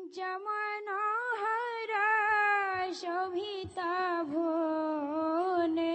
মনোহরা শোভিতা ভুবনে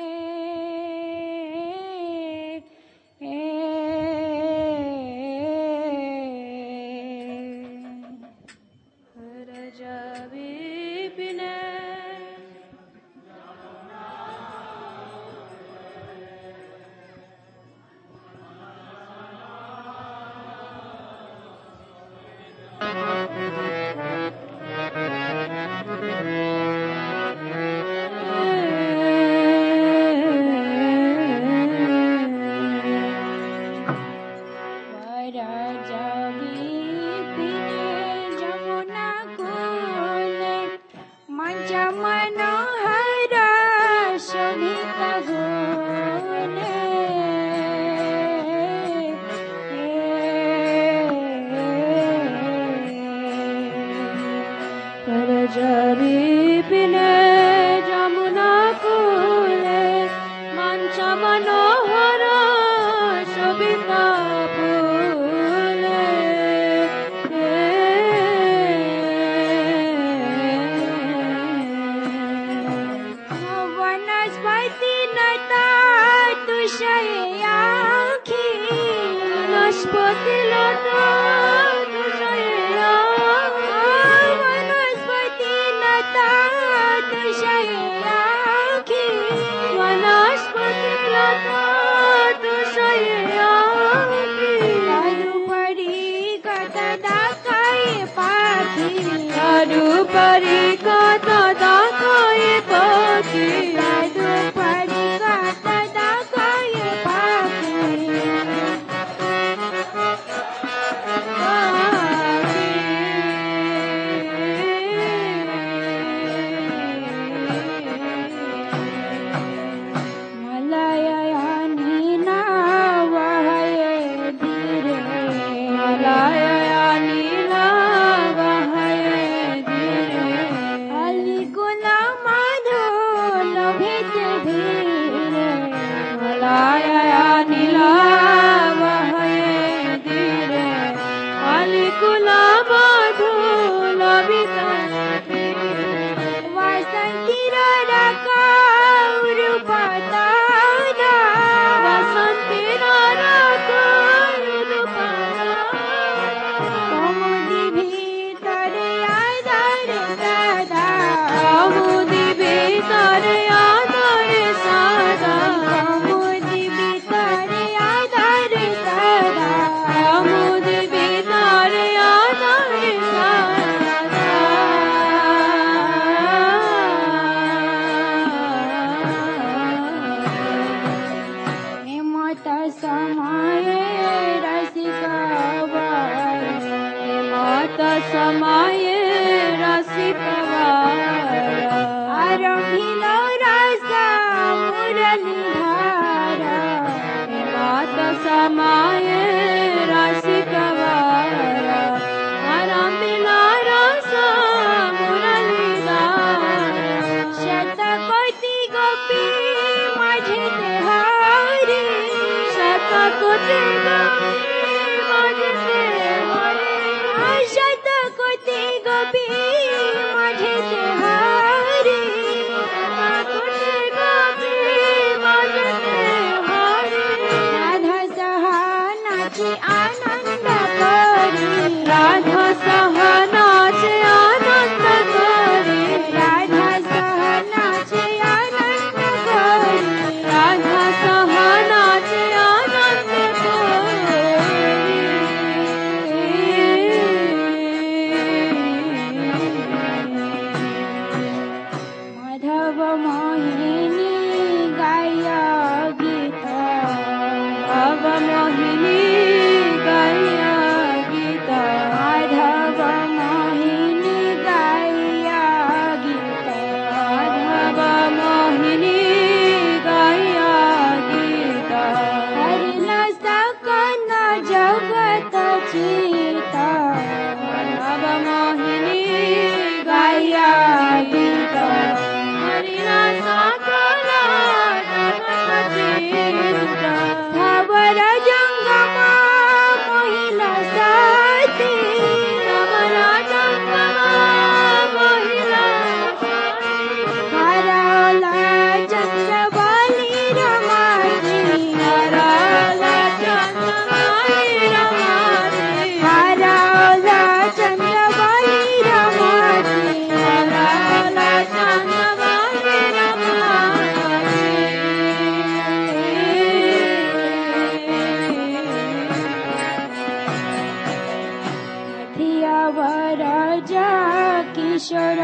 थिया वरजा किशोर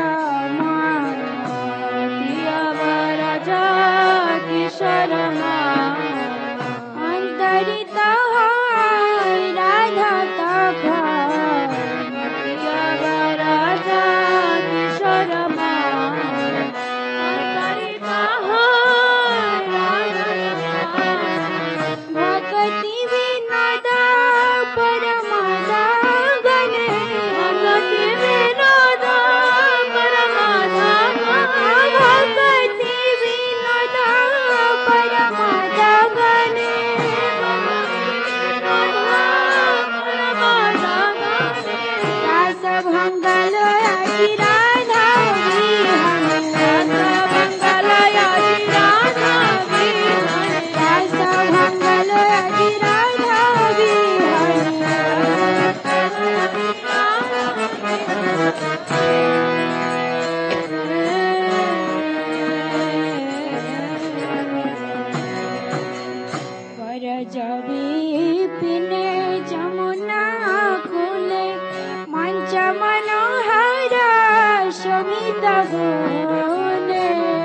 थिया वरजा किशोर अंतरित राधा तक थिया वरजा किशोर अंतरित भक्ति विनोद परमादा गणे भक्ति विनोद परमादा भक्ति विनोद परमादा गणे रास भंगल अति राधा विहन रास भंगल अति राधा विहन रास भंगल अति राधा विहन वरज विपिने जमुना कूले मंच मनोहर शोभित गुणे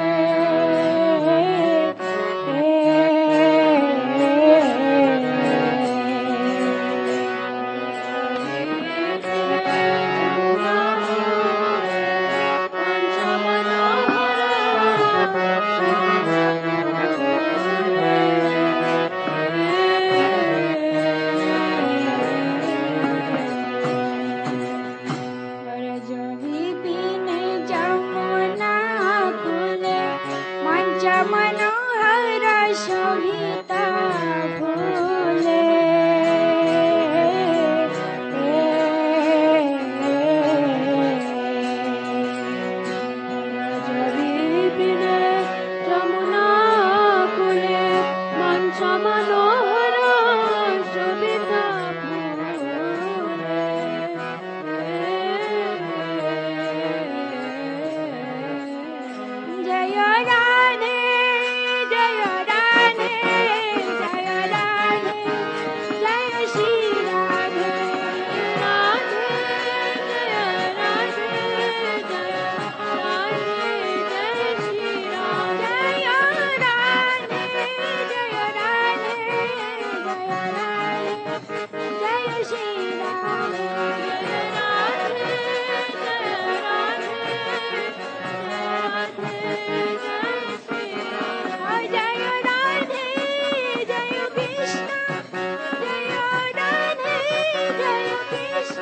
वरज विपिने जमुना कूले मंच मनोहर शोभित फूले वरज विपिने जमुना कूले मंच मनोहर शोभित जय राधे जय राधे जय राधे जय श्री राधे राधे जय राधे जय राधे जय श्री राधे जय राधे जय राधे जय राधे जय श्री राधे जय राधे जय राधे जय राधे जय कृष्ण जय राधे जय कृष्ण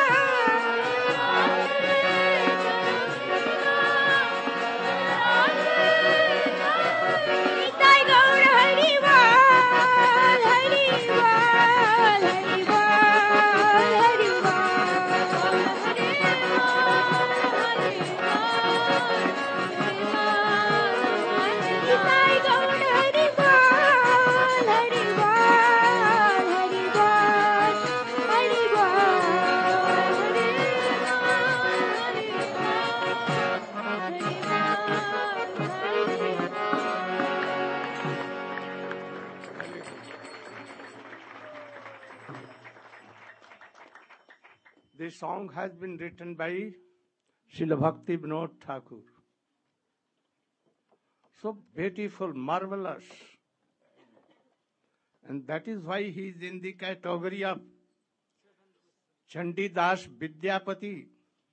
निताय गौर हरि बोल हरि बोल हरि बोल हरि बोल हरि निताय गौर हरि बोल हरि बोल हरि बोल Hari This song has been written by Srila Bhakti Vinod Thakur. So beautiful, marvelous. And that is why he is in the category of Chandidas Vidyapati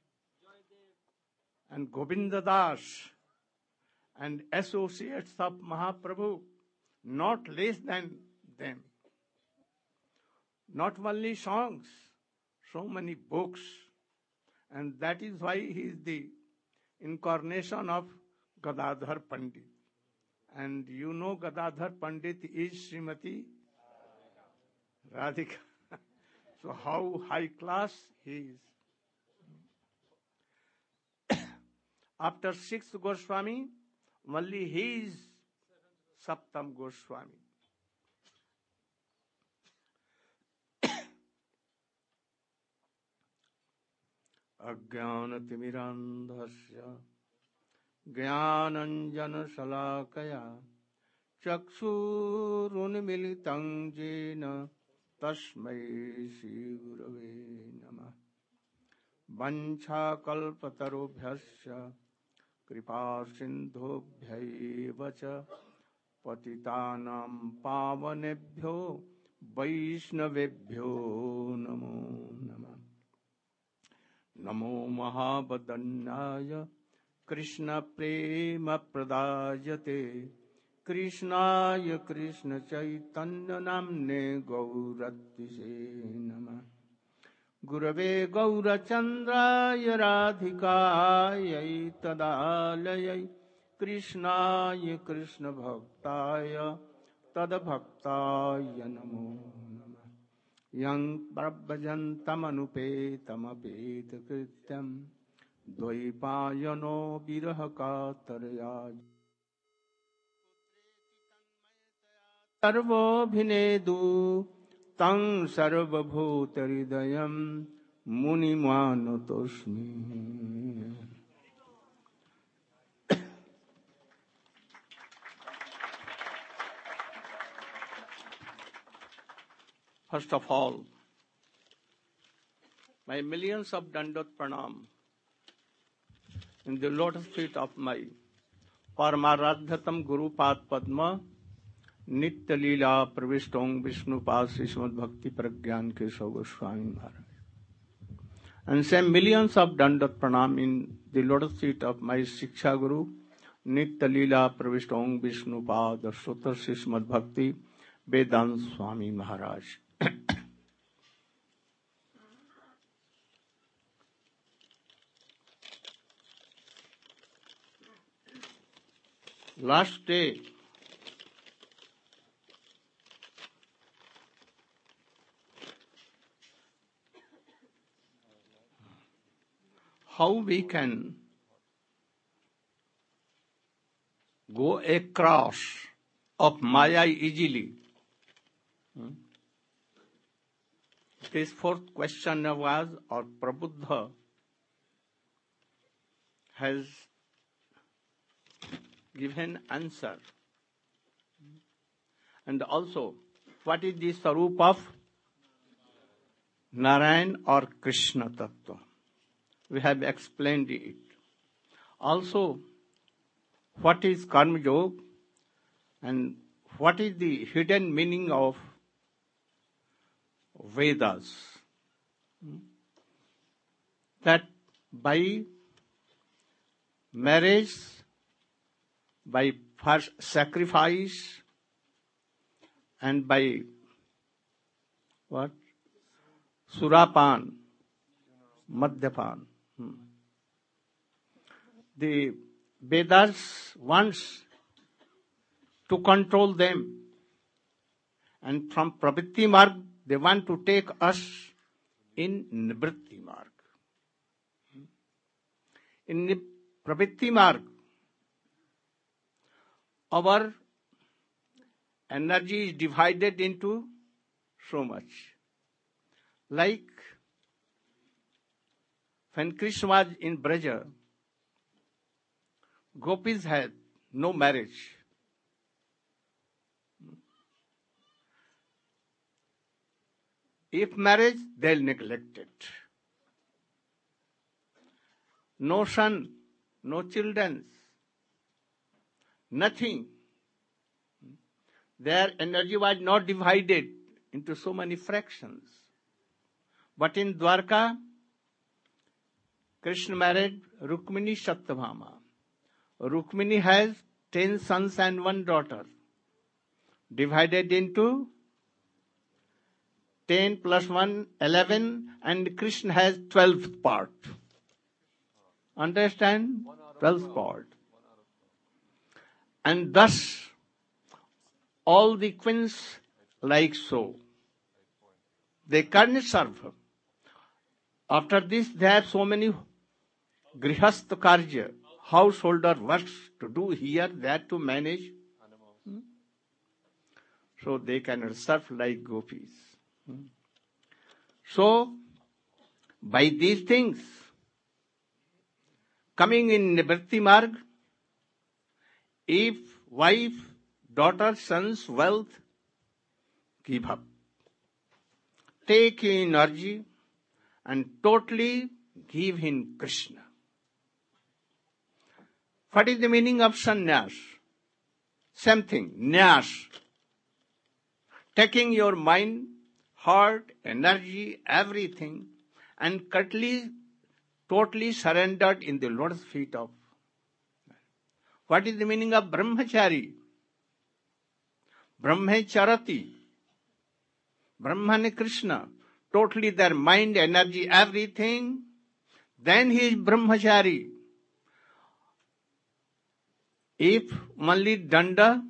and Govinda Das and associates of Mahaprabhu, not less than them. Not only songs, so many books, and that is why he is the incarnation of Gadadhar Pandit. And you know Gadadhar Pandit is Srimati Radhika. So how high class he is. After sixth Goswami, only he is Saptam Goswami. अज्ञानतिमिरान्धस्य ज्ञानञ्जनशलाकया चक्षुरुन्मिलितं येन तस्मै श्रीगुरवे नमः। वंशाकल्पतरुभ्यश्च कृपा सिन्धुभ्यैव च पतितानां पावनेभ्यो वैष्णवेभ्यो नमो नमः। नमो महावदन्याय कृष्ण प्रेम प्रदायते कृष्णाय कृष्ण चैतन्य नाम्ने गौरतिसे नमः। गुरवे गौरचन्द्राय राधिकायै तदालयै कृष्णाय कृष्ण भक्ताय तद्भक्ताय नमो नमः। यं प्रव्रजन्तमनुपेतमपेतकृत्यं द्वैपायनो विरह कातरया सर्वोऽभिनेदु तं सर्वभूतहृदयं मुनिमानतोऽस्मि। First of all, my millions of Dandot Pranam in the lotus feet of my Paramaradhatam Guru Pad Padma Nitya Leela Pravistong Vishnupada Srimad Bhakti Pragyan Keshav Goswami Maharaj. And same millions of Dandot Pranam in the lotus feet of my Shiksha Guru Nitya Leela Pravistong Vishnupada Sutra Srimad Bhakti Vedant Swami Maharaj. Last day, how we can go across of Maya easily. This fourth question was, or Prabuddha has given answer. And also, what is the Sarup of Narayan or Krishna Tattva? We have explained it. Also, what is Karma Yoga and what is the hidden meaning of Vedas? That by marriage, by first sacrifice, and by what? Surapan, Madhyapan. The Vedas wants to control them, and from Pravritti Marg they want to take us in Nivritti Marg. In Pravritti Marg, our energy is divided into so much. Like when Krishna was in Braja, gopis had no marriage. If marriage, they'll neglect it. No son, no children, nothing. Their energy was not divided into so many fractions. But in Dwarka, Krishna married Rukmini Satyabhama. Rukmini has 10 sons and 1 daughter, divided into 10 plus 1, 11, and Krishna has 12th part. Understand? 12th part. And thus, all the queens like so. They can't serve. After this, they have so many grihastha karya, householder works to do here, there to manage. So they cannot serve like gopis. So, by these things, coming in Nivritti Marg, if wife, daughter, sons, wealth, give up. Take energy and totally give in Krishna. What is the meaning of sannyas? Same thing, nyas. Taking your mind, heart, energy, everything, and totally surrendered in the Lord's feet of. What is the meaning of brahmachari? Brahmacharati. Brahman Krishna. Totally their mind, energy, everything. Then he is brahmachari. If only danda,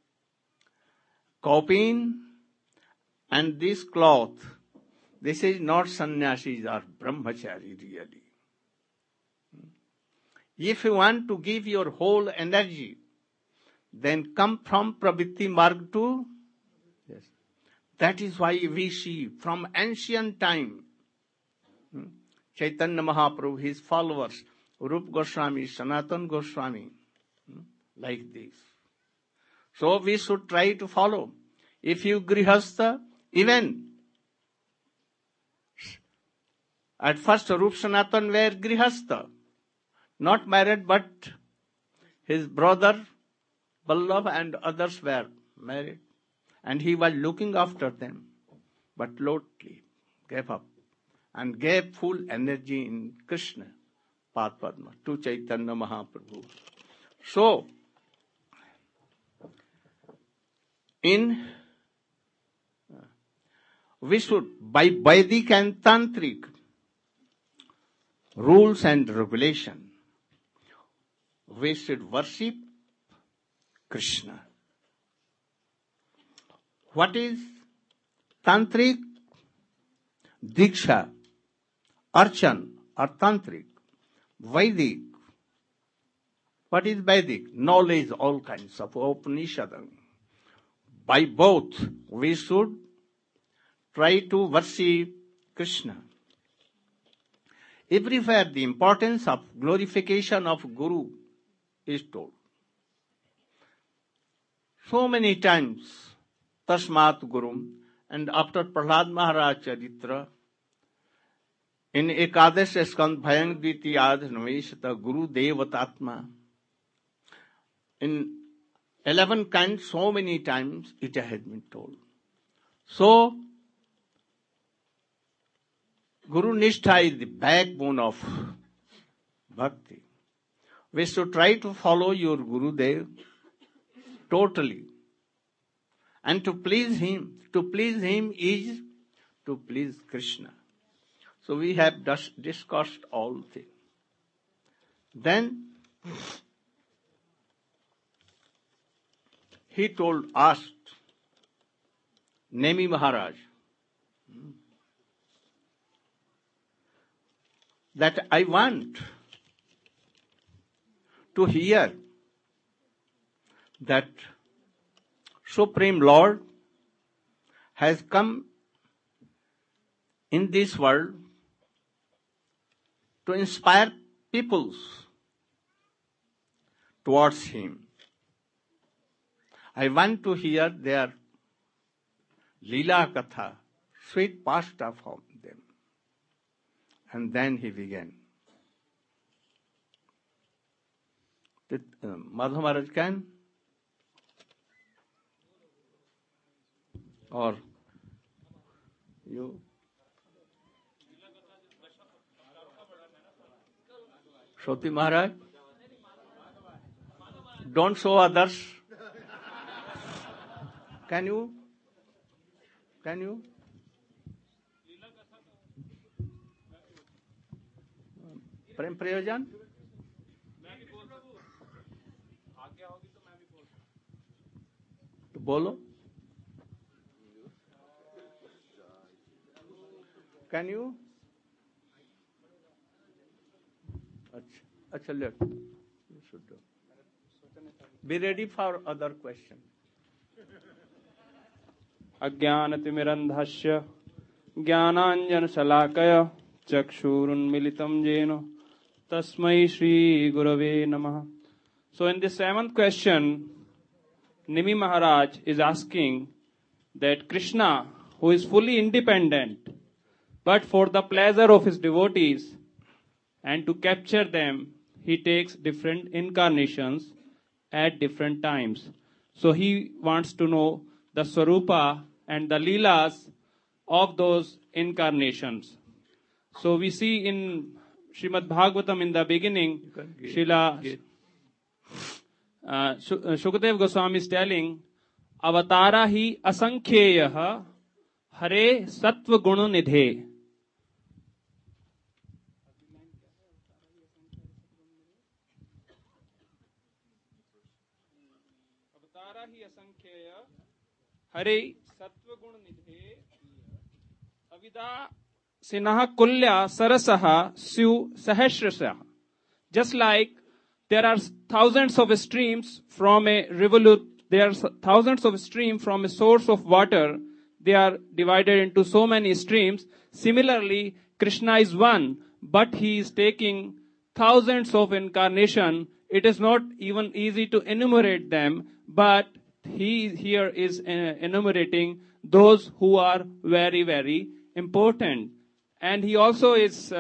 kaupin, and this cloth, this is not sannyasis or brahmachari really. If you want to give your whole energy, then come from pravritti marg to. Yes. That is why we see from ancient time, Chaitanya Mahaprabhu, his followers, Rupa Goswami, Sanatana Goswami, like this. So we should try to follow. If you grihastha, even at first Rupa Sanatana were grihastha, not married, but his brother Vallabh and others were married, and he was looking after them, but lowly gave up and gave full energy in Krishna Path Padma to Chaitanya Mahaprabhu. So, we should, by Vedic and Tantric rules and regulation, we should worship Krishna. What is Tantric? Diksha, Archan or Tantric. Vedic. What is Vedic? Knowledge, all kinds of Upanishad. By both, we should try to worship Krishna. Everywhere the importance of glorification of Guru is told. So many times, Tasmat Gurum, and after Prahlad Maharaj Charitra, in Ekadash Skand Bhayang Dvitiyad Naveshata Guru Devatatma, in 11 kinds, so many times it has been told. So, Guru Nishtha is the backbone of bhakti. We should try to follow your Gurudev totally. And to please him is to please Krishna. So we have discussed all things. Then he asked Nemi Maharaj that I want to hear that Supreme Lord has come in this world to inspire peoples towards him. I want to hear their Leela Katha, sweet pasta from them. And then he began. Madhav Maharaj can? Or you? Shoti Maharaj? Don't show others. Can you? प्रेम प्रयोजन तो बोलो. Can you? अच्छा let. You should do. Be ready for other question. अज्ञानतिमिरन्धस्य ज्ञानाञ्जनशलाकया चक्षुरुन्मिलितं येन तस्मै श्री गुरवे नमः. So in the 7th question, Nimi Maharaj is asking that Krishna, who is fully independent, but for the pleasure of his devotees, And to capture them, he takes different incarnations at different times. So he wants to know the Swarupa and the Leelas of those incarnations. So we see in Srimad Bhagavatam in the beginning, Srila Shukadev Goswami is telling, Avatara hi asankhyeya hare sattva guna nidhe. Avatara hi asankhyeya hare sattva guna nidhe. Avida Sinaha kulya sarasaha syu sahasrasa. Just like there are thousands of streams from a rivulet, there are thousands of streams from a source of water. They are divided into so many streams. Similarly, Krishna is one, but he is taking thousands of incarnation. It is not even easy to enumerate them, but he here is enumerating those who are very, very important. And he also is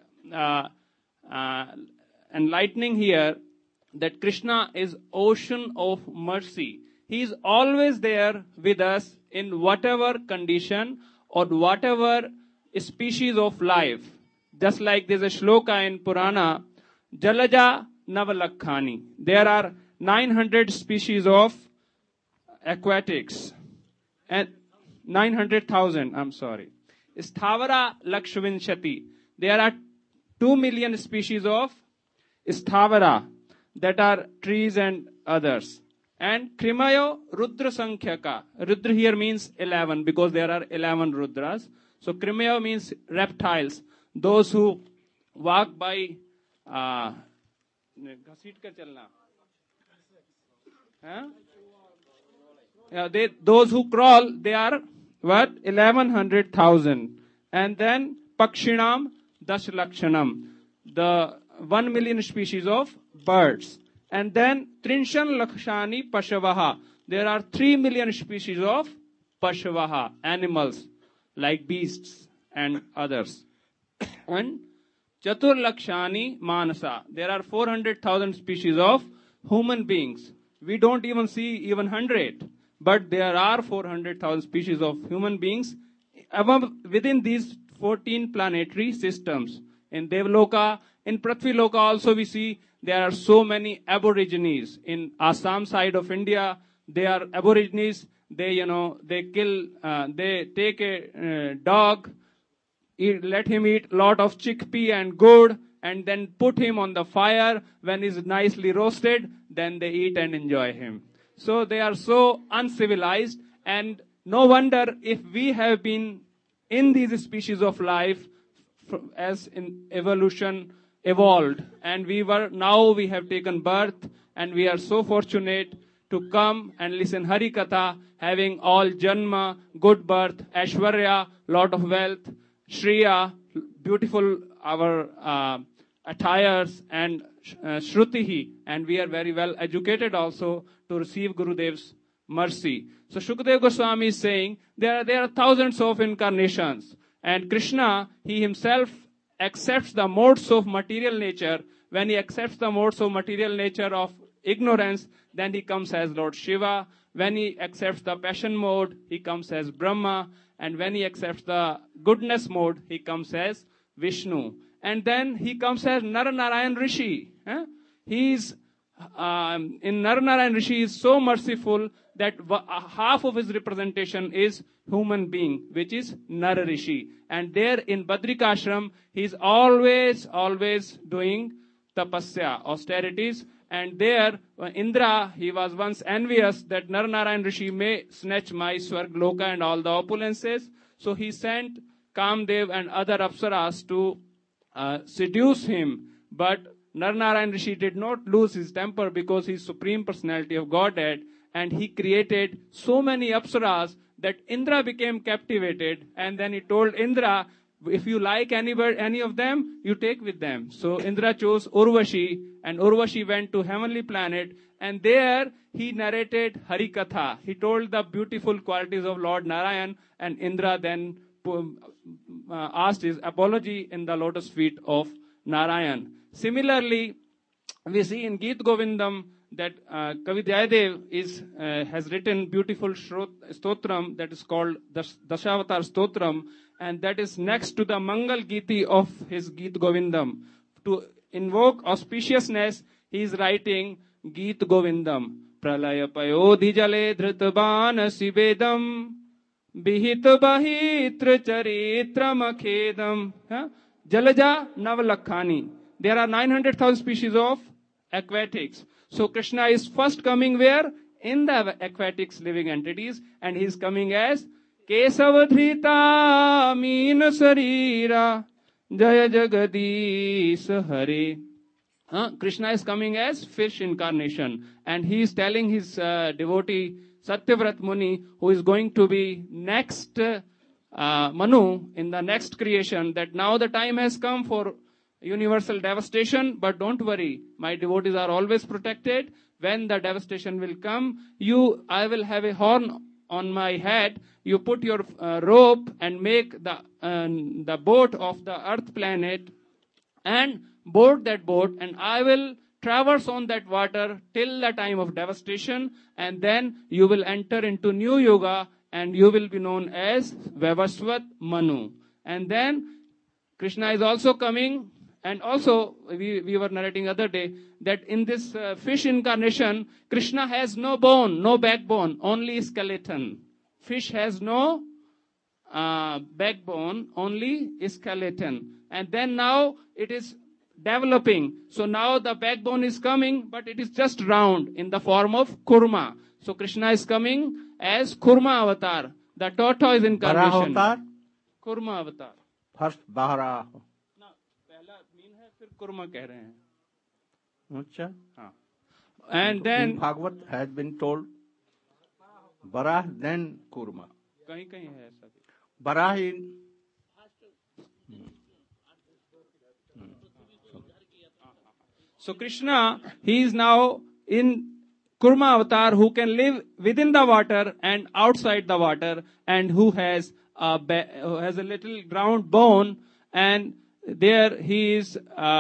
enlightening here that Krishna is ocean of mercy. He is always there with us in whatever condition or whatever species of life. Just like there's a shloka in Purana, Jalaja Navalakhani. There are 900 species of aquatics. And 900,000, I'm sorry. Sthavara Lakshvinshati. There are 2 million species of Sthavara that are trees and others. And Krimayo Rudra Sankhyaka. Rudra here means 11 because there are 11 Rudras. So Krimayo means reptiles. Those who walk by घसीट कर चलना. Those who crawl, they are what? 1100,000. And then Pakshinam Dashlakshanam. The 1 million species of birds. And then Trinshan Lakshani Pashavaha. There are 3 million species of Pashavaha, animals, like beasts and others. And Chatur Lakshani Manasa. There are 400,000 species of human beings. We don't even see even 100. But there are 400,000 species of human beings within these 14 planetary systems. In Devloka, in Prithviloka also we see there are so many aborigines. In Assam side of India, they are aborigines. They take a dog, let him eat lot of chickpea and gourd, and then put him on the fire. When he's nicely roasted, then they eat and enjoy him. So they are so uncivilized, and no wonder if we have been in these species of life as in evolution evolved, and now we have taken birth, and we are so fortunate to come and listen Hari Katha, having all Janma, good birth, Aishwarya, lot of wealth, Shriya, beautiful our attires, and Shrutihi, and we are very well educated also to receive Gurudev's mercy. So Shukadev Goswami is saying there are thousands of incarnations, and Krishna, he himself accepts the modes of material nature. When he accepts the modes of material nature of ignorance, then he comes as Lord Shiva. When he accepts the passion mode, he comes as Brahma. And when he accepts the goodness mode, he comes as Vishnu. And then he comes as Naranarayan Rishi. He's in Naranarayan Rishi is so merciful that half of his representation is human being, which is Nar Rishi. And there in Badrikashram, he's always doing tapasya, austerities. And there, Indra, he was once envious that Naranarayan Rishi may snatch my Swargloka and all the opulences. So he sent Kamdev and other apsaras to seduce him. But Naranarayan Rishi did not lose his temper because he is Supreme Personality of Godhead. And he created so many apsaras that Indra became captivated. And then he told Indra, if you like any of them, you take with them. So Indra chose Urvashi, and Urvashi went to heavenly planet, and there he narrated Hari Katha. He told the beautiful qualities of Lord Narayan, and Indra then asked his apology in the lotus feet of Narayan. Similarly, we see in Geet Govindam that Kavi Jayadev has written beautiful stotram that is called Dashavatar Stotram, and that is next to the Mangal Giti of his Geet Govindam. To invoke auspiciousness, he is writing Geet Govindam. Pralaya payodhi jale dhritban sivedam Bihit bahitra charitra makhedam. Jalaja Navalakhani. There are 900,000 species of aquatics. So Krishna is first coming where? In the aquatics living entities, and he is coming as Kesavadhrita Meena Sarira Jaya Jagadish Hare. Krishna is coming as fish incarnation, and he is telling his devotee Satyavrat Muni, who is going to be next Manu in the next creation, that now the time has come for universal devastation, but don't worry, my devotees are always protected. When the devastation will come, I will have a horn on my head. You put your rope and make the boat of the earth planet and board that boat, and I will traverse on that water till the time of devastation, and then you will enter into new yoga and you will be known as Vavasvat Manu. And then Krishna is also coming, and also we were narrating other day that in this fish incarnation, Krishna has no bone, no backbone, only skeleton. Fish has no backbone, only skeleton. And then now it is developing. So now the backbone is coming, but it is just round in the form of kurma. So Krishna is coming as Kurma avatar, the tortoise incarnation. Varaha avatar? Kurma avatar. First Varaha. ना पहला mean है फिर कुर्मा कह रहे हैं. अच्छा. हाँ. And then in Bhagavad has been told Varaha then Kurma. कहीं कहीं है ऐसा. Varaha in So Krishna, he is now in Kurma avatar, who can live within the water and outside the water, and who has a little ground bone, and there he is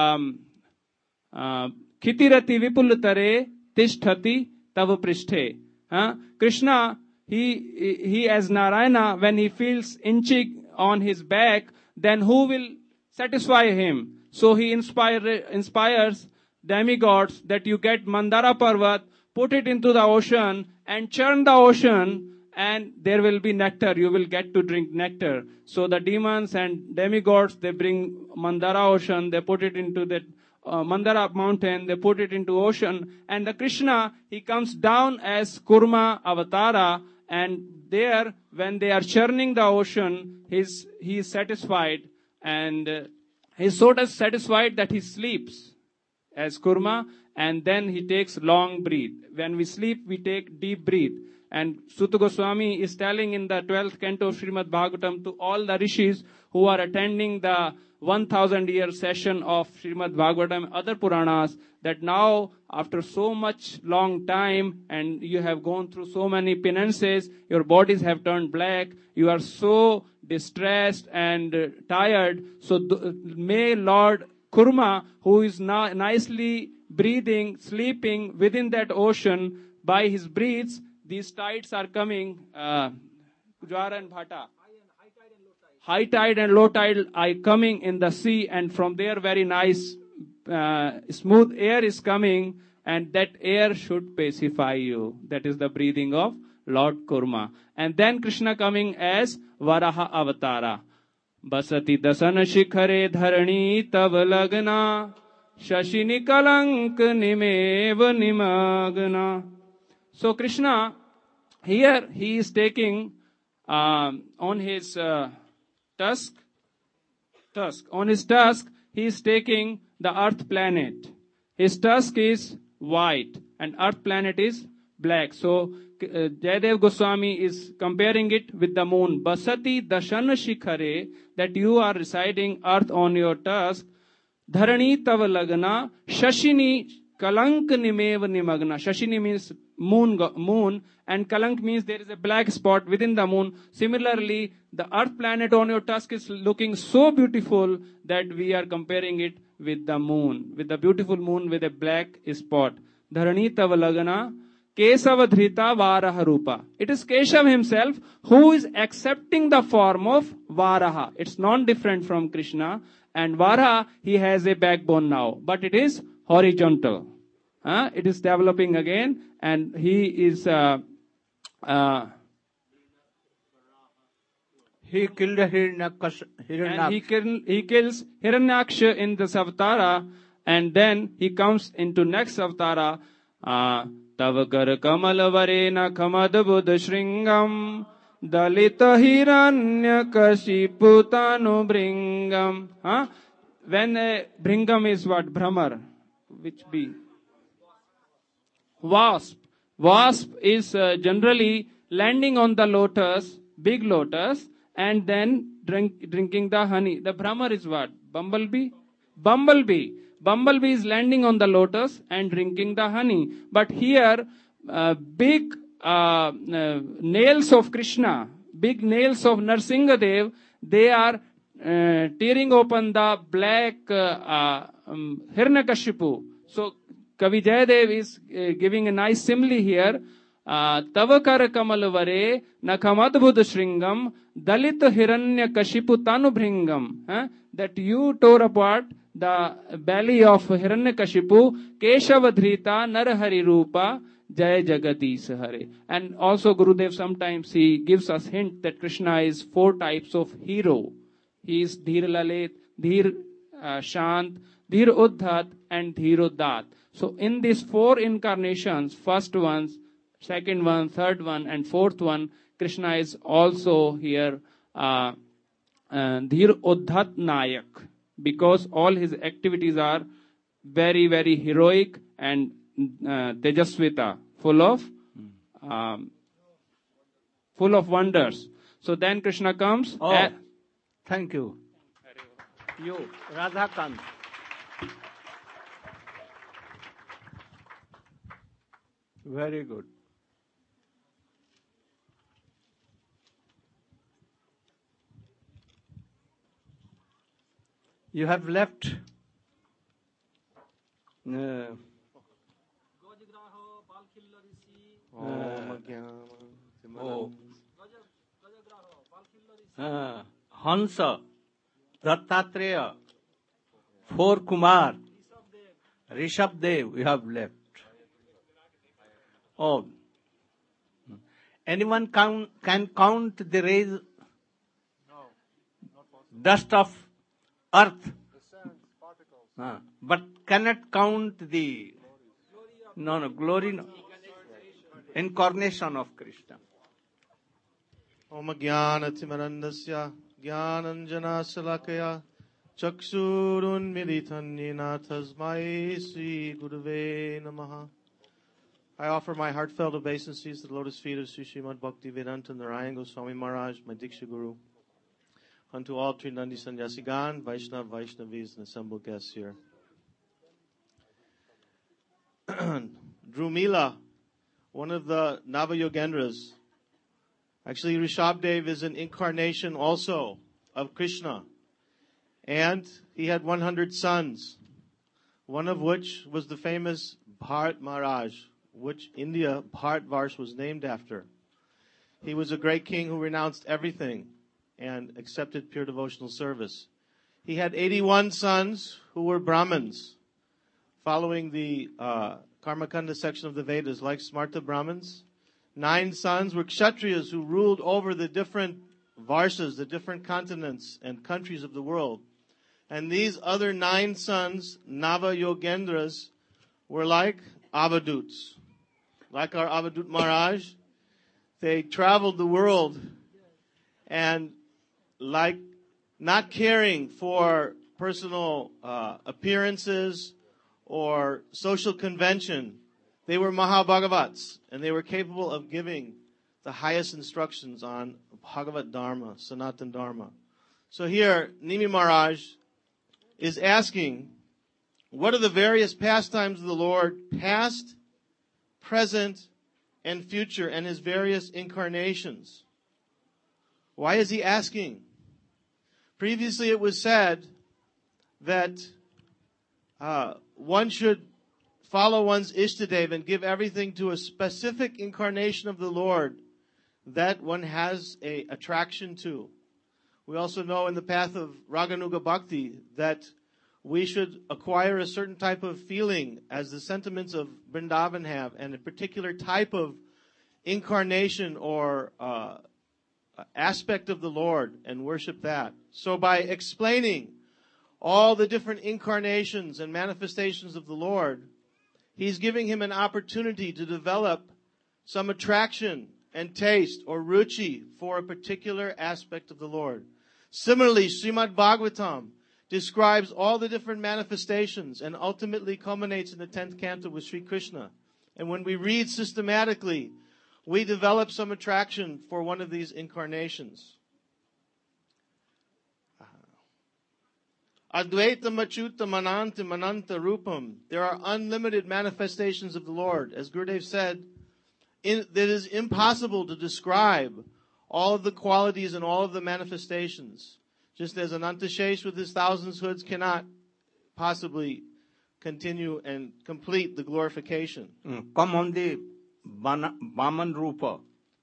Khitirati Vipulutare Tishthati Tava Prishthe. Krishna, he as Narayana, when he feels inching on his back, then who will satisfy him? So he inspires demigods that you get Mandara Parvat, put it into the ocean and churn the ocean, and there will be nectar. You will get to drink nectar. So the demons and demigods, they bring Mandara ocean, they put it into that Mandara mountain, they put it into ocean, and the Krishna, he comes down as Kurma Avatara, and there, when they are churning the ocean, he is satisfied, and he is so satisfied that he sleeps as Kurma, and then he takes long breath. When we sleep, we take deep breath. And Suta Goswami is telling in the 12th canto of Srimad Bhagavatam to all the rishis who are attending the 1000-year session of Srimad Bhagavatam, other Puranas, that now, after so much long time, and you have gone through so many penances, your bodies have turned black, you are so distressed and tired, so may Lord Kurma, who is now nicely breathing, sleeping within that ocean, by his breaths, these tides are coming, Jwara and Bhata. High tide and low tide are coming in the sea, and from there very nice, smooth air is coming, and that air should pacify you. That is the breathing of Lord Kurma. And then Krishna coming as Varaha Avatara. Basati dasan shikhare dharani tav lagna shashini kalank nimev nimagna. So Krishna, here he is taking on his tusk, he is taking the earth planet. His tusk is white and earth planet is black. So Jayadev Goswami is comparing it with the moon. Basati dashana shikhare, that you are residing earth on your tusk. Dharani tava lagna shashini kalank nimev nimagna. Shashini means moon, and kalank means there is a black spot within the moon. Similarly, the earth planet on your tusk is looking so beautiful that we are comparing it with the moon, with the beautiful moon with a black spot. Dharani tava lagana Kesava Dhrita Varaha Rupa. It is Keshav himself who is accepting the form of Varaha. It's non-different from Krishna. And Varaha, he has a backbone now. But it is horizontal. It is developing again. And he is... he killed Hiranyaksha. And he kills Hiranyaksha in this avatara. And then he comes into next avatara. Tavakar Kamal Varena Kamad Buddha Shringam Dalita Hiranya Kashiputanu Bringam. When Bringam is what? Brahmar. Which be? Wasp. Wasp is generally landing on the lotus, big lotus, and then drinking the honey. The Brahmar is what? Bumblebee? Bumblebee. Bumblebee is landing on the lotus and drinking the honey. But here, big nails of Krishna, big nails of Narsingadev, they are tearing open the black Hiranyakashipu. So, Kavi Jayadev is giving a nice simile here. Tavakar Kamalavare Nakamadbud Shringam Dalit Hiranyakashipu Tanubhringam. That you tore apart the belly of Hiranyakashipu, Keshavadhrita Narahari Rupa, Jaya Jagadish Hare. And also Gurudev sometimes he gives us hint that Krishna is 4 types of hero. He is Dhir Lalit, Dhir Shant, Dhir Uddhat and Dhir Uddat. So in these 4 incarnations, first one, second one, third one and fourth one, Krishna is also here Dhir Uddhat Nayak. Because all his activities are very, very heroic and Tejasvita, full of wonders. So then Krishna comes. Thank you. You, Radhakant. Very good. You have left Hansa, Dattatreya, 4 Kumar, Rishabdev, you have left. Oh, anyone can count the rays, dust of earth, but cannot count the glory, incarnation of Krishna. Om Jnana-timirandasya Jnananjana-salakaya Chaksurun Militanyena Tasmai Sri Gurave Namaha. I offer my heartfelt obeisances to the lotus feet of Sri Srimad Bhaktivedanta Narayan Goswami Maharaj, my Diksha Guru, unto all Trinandi Sannyasigan, Vaishnavis, and assembled guests here. Drumila, one of the Nava-Yogendras. Actually, Rishabdev is an incarnation also of Krishna. And he had 100 sons, one of which was the famous Bharat Maharaj, which India, Bharatvarsh, was named after. He was a great king who renounced everything and accepted pure devotional service. He had 81 sons who were Brahmins, following the Karmakanda section of the Vedas, like Smarta Brahmins. 9 sons were Kshatriyas who ruled over the different Varshas, the different continents and countries of the world. And these other 9 sons, Nava-Yogendras, were like Avaduts. Like our Avadut Maharaj, they traveled the world and like not caring for personal appearances or social convention, they were Mahabhagavats, and they were capable of giving the highest instructions on Bhagavad Dharma, Sanatan Dharma. So here, Nimi Maharaj is asking, what are the various pastimes of the Lord, past, present, and future, and his various incarnations? Why is he asking? Previously it was said that one should follow one's Ishtadev and give everything to a specific incarnation of the Lord that one has a attraction to. We also know in the path of Raganuga Bhakti that we should acquire a certain type of feeling as the sentiments of Vrindavan have, and a particular type of incarnation or aspect of the Lord, and worship that. So by explaining all the different incarnations and manifestations of the Lord, he's giving him an opportunity to develop some attraction and taste or ruchi for a particular aspect of the Lord. Similarly, Srimad Bhagavatam describes all the different manifestations and ultimately culminates in the 10th canto with Sri Krishna. And when we read systematically, we develop some attraction for one of these incarnations. Advaitam Achyutam Anantam Ananta Rupam. There are unlimited manifestations of the Lord. As Gurudev said, that it is impossible to describe all of the qualities and all of the manifestations. Just as Anantashesh with his thousands hoods cannot possibly continue and complete the glorification. Come on the Vaman Rupa.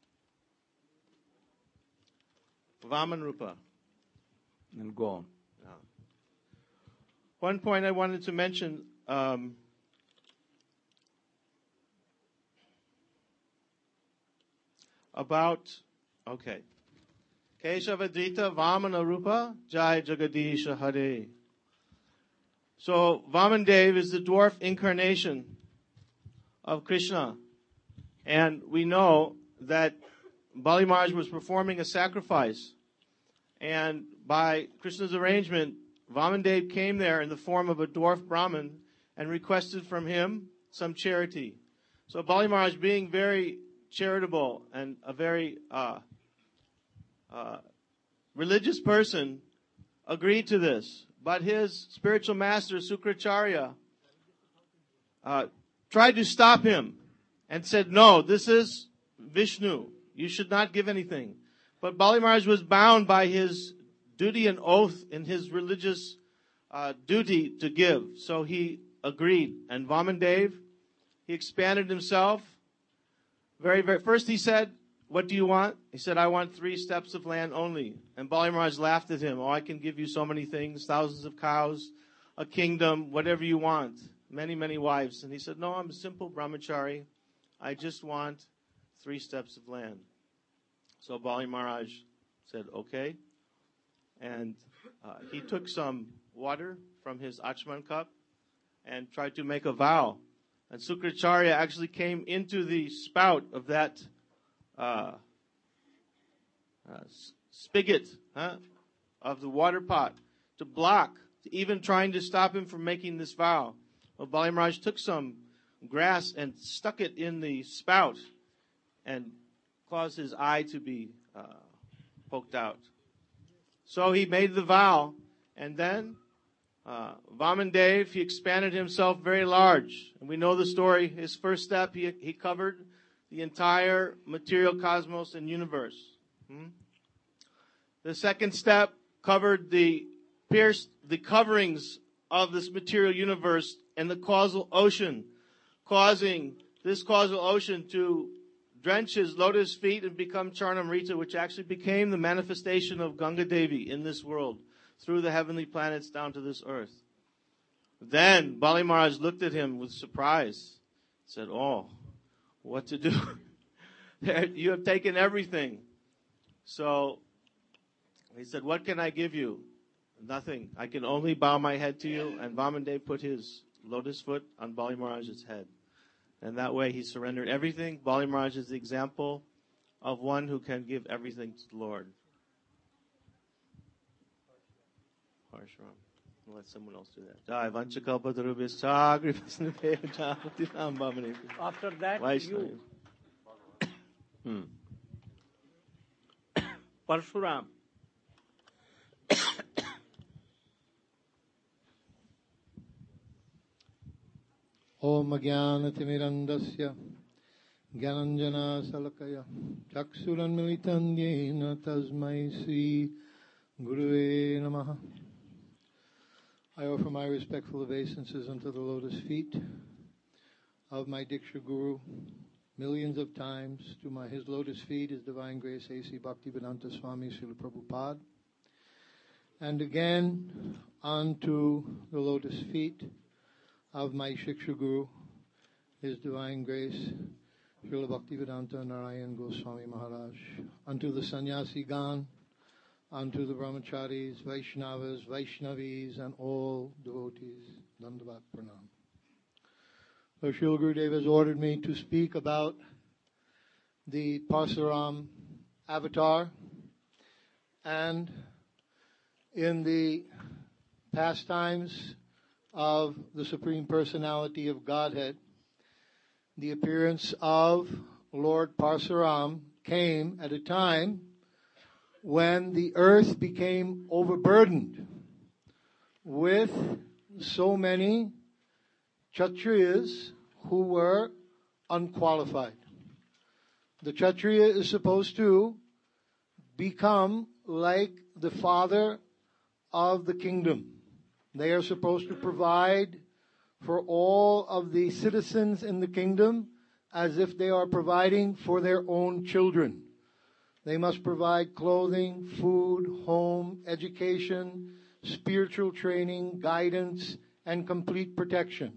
Vaman Rupa. And go on. One point I wanted to mention, about, okay. Keshavadrita Vamana Rupa Jai Jagadisha Hare. So Vamandev is the dwarf incarnation of Krishna. And we know that Bali Maharaj was performing a sacrifice. And by Krishna's arrangement, Vamandev came there in the form of a dwarf Brahmin and requested from him some charity. So Bali Maharaj, being very charitable and a very religious person, agreed to this. But his spiritual master, Sukracharya, tried to stop him and said, no, this is Vishnu. You should not give anything. But Bali Maharaj was bound by his duty and oath in his religious duty to give. So he agreed. And Vamandev, he expanded himself. First he said, what do you want? He said, I want 3 steps of land only. And Bali Maharaj laughed at him. Oh, I can give you so many things, thousands of cows, a kingdom, whatever you want. Many, many wives. And he said, no, I'm a simple brahmachari. I just want 3 steps of land. So Bali Maharaj said, okay. And he took some water from his Achman cup and tried to make a vow. And Sukracharya actually came into the spout of that spigot of the water pot to block, even trying to stop him from making this vow. Well, Bali Maharaj took some grass and stuck it in the spout and caused his eye to be poked out. So he made the vow, and then Vamandev, he expanded himself very large. And we know the story. His first step, he covered the entire material cosmos and universe. The second step covered pierced the coverings of this material universe and the causal ocean, causing this causal ocean to drench his lotus feet and become Charnamrita, which actually became the manifestation of Ganga Devi in this world, through the heavenly planets down to this earth. Then Bali Maharaj looked at him with surprise, said, oh, what to do? You have taken everything. So he said, what can I give you? Nothing. I can only bow my head to you. And Vamandev put his lotus foot on Bali Maharaj's head. And that way he surrendered everything. Bali Maharaj is the example of one who can give everything to the Lord. Parshuram. Let someone else do that. After that, you. Parshuram. Om Jnanatimirandasya Jnananjana Salakaya Chaksuranmilitam Yena Tasmai Sri Gurave Namaha. I offer my respectful obeisances unto the lotus feet of my Diksha Guru, millions of times to his lotus feet, His Divine Grace A.C. Bhaktivedanta Swami Srila Prabhupada, and again unto the lotus feet of my Shiksha Guru, His Divine Grace Srila Bhaktivedanta Narayan Goswami Maharaj, unto the Sannyasi Gan, unto the Brahmacharis, Vaishnavas, Vaishnavis, and all devotees, Dandavat Pranam. So Srila Gurudev has ordered me to speak about the Parsuram avatar, and in the pastimes of the Supreme Personality of Godhead, the appearance of Lord Parsuram came at a time when the earth became overburdened with so many Kshatriyas who were unqualified. The Kshatriya is supposed to become like the father of the kingdom. They are supposed to provide for all of the citizens in the kingdom as if they are providing for their own children. They must provide clothing, food, home, education, spiritual training, guidance, and complete protection.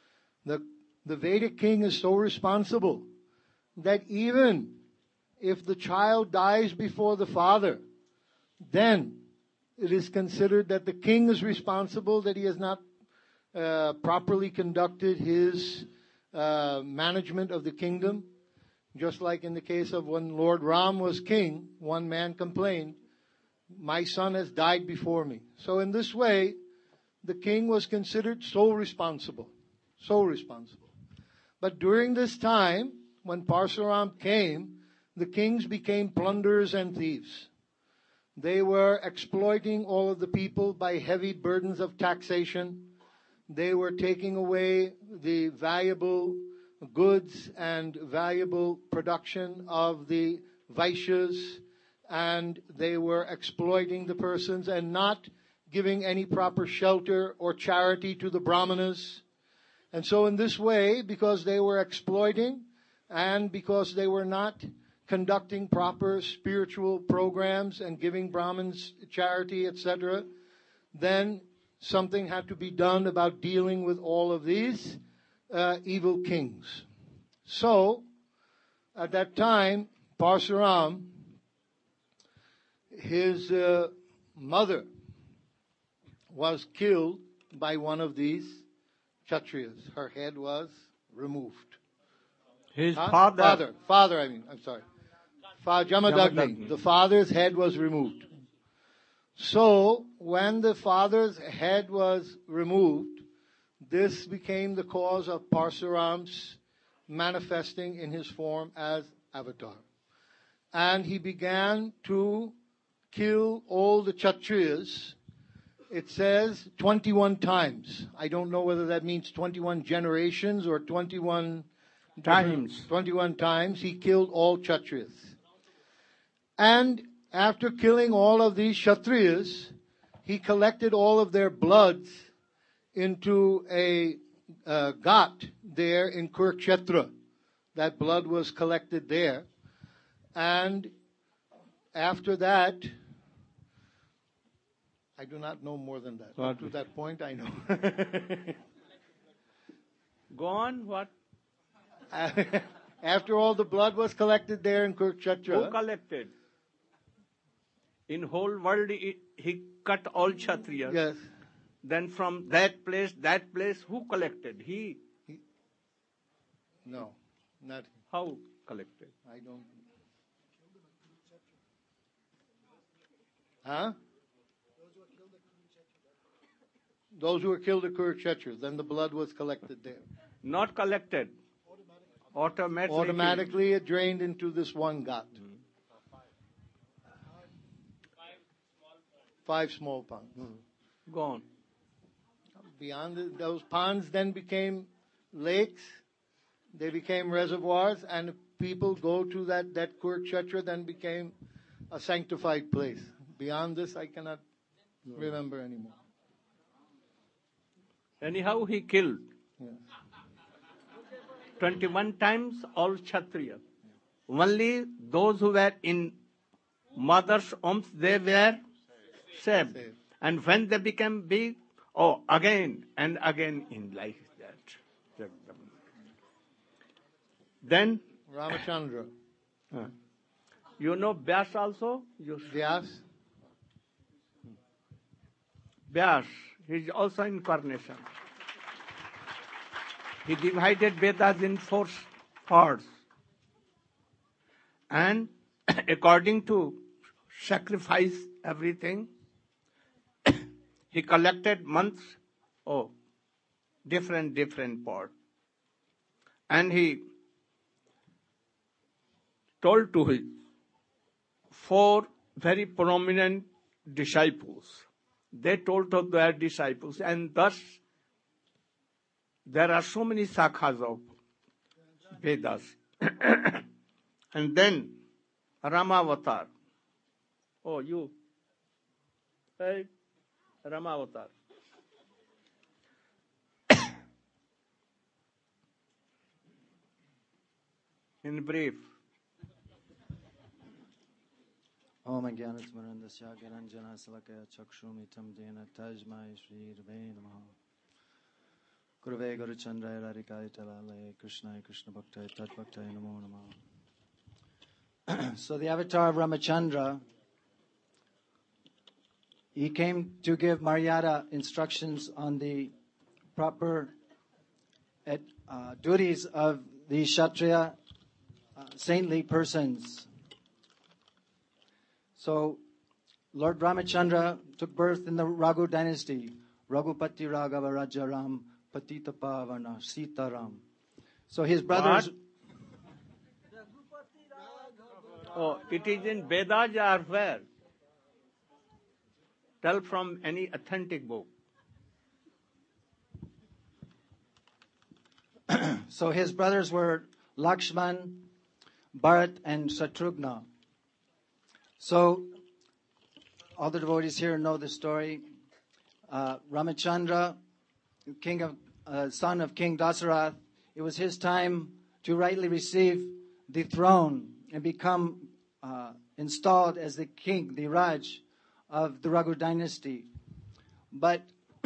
The Vedic king is so responsible that even if the child dies before the father, then it is considered that the king is responsible, that he has not properly conducted his management of the kingdom. Just like in the case of when Lord Ram was king, one man complained, "My son has died before me." So in this way, the king was considered so responsible. But during this time, when Parsuram came, the kings became plunderers and thieves. They were exploiting all of the people by heavy burdens of taxation. They were taking away the valuable goods and valuable production of the Vaishyas, and they were exploiting the persons and not giving any proper shelter or charity to the Brahmanas. And so in this way, because they were exploiting and because they were not conducting proper spiritual programs and giving Brahmins charity, etc., then something had to be done about dealing with all of these evil kings. So, at that time, Parsuram, his mother, was killed by one of these Kshatriyas. Her head was removed. His Father, Jamadagni. The father's head was removed. So, when the father's head was removed, this became the cause of Parsuram's manifesting in his form as Avatar. And he began to kill all the Kshatriyas. It says 21 times. I don't know whether that means 21 generations or 21 times. 21 times he killed all Kshatriyas. And after killing all of these Kshatriyas, he collected all of their bloods into a ghat there in Kurukshetra. That blood was collected there. And after that, I do not know more than that. Up to that point, I know. Go on, what? After all the blood was collected there in Kurukshetra. Who collected? In whole world, he cut all Kshatriyas. Yes. Then from that place, who collected? He? No, not he. How collected? I don't. Huh? Those who were killed at Kurukshetra, then the blood was collected there. Not collected. Automatically it drained into this one ghat. 5 small ponds. Go on. Beyond those ponds then became lakes. They became reservoirs, and people go to that Kurukshetra then became a sanctified place. Beyond this, I cannot remember anymore. Anyhow, he killed Yeah. 21 times all Kshatriya. Only those who were in mother's womb, they were saved. Saved. And when they became big, again and again in like that. Then, Ramachandra. you know Vyas also? Vyas. Vyas, he is also incarnation. He divided Vedas in 4 parts. And according to sacrifice everything, he collected months, different parts. And he told to his 4 very prominent disciples. They told to their disciples, and thus there are so many sakhas of Vedas. And then Ramavatar. Oh, you. Hey, Ramavatar. In brief. Om Jnanasmarandasya Gyananjana Salakaya Chakshrumitam Dena Tajmai Shri Rave Namaha Gurave Garuchandra Radhikaya Talale Krishnaya Krishna Bhaktai Tat Bhaktai Namo Namaha. So the avatar of Ramachandra, he came to give Maryada instructions on the proper duties of the Kshatriya saintly persons. So, Lord Ramachandra took birth in the Raghu dynasty. Raghupati Raghava Rajaram Patita Pavana Sitaram. So his brothers... It is in Vedas or where? Tell from any authentic book. So his brothers were Lakshman, Bharat, and Shatrughna. So, all the devotees here know the story. Ramachandra, son of King Dasarath, it was his time to rightly receive the throne and become installed as the king, the Raj of the Raghu dynasty. But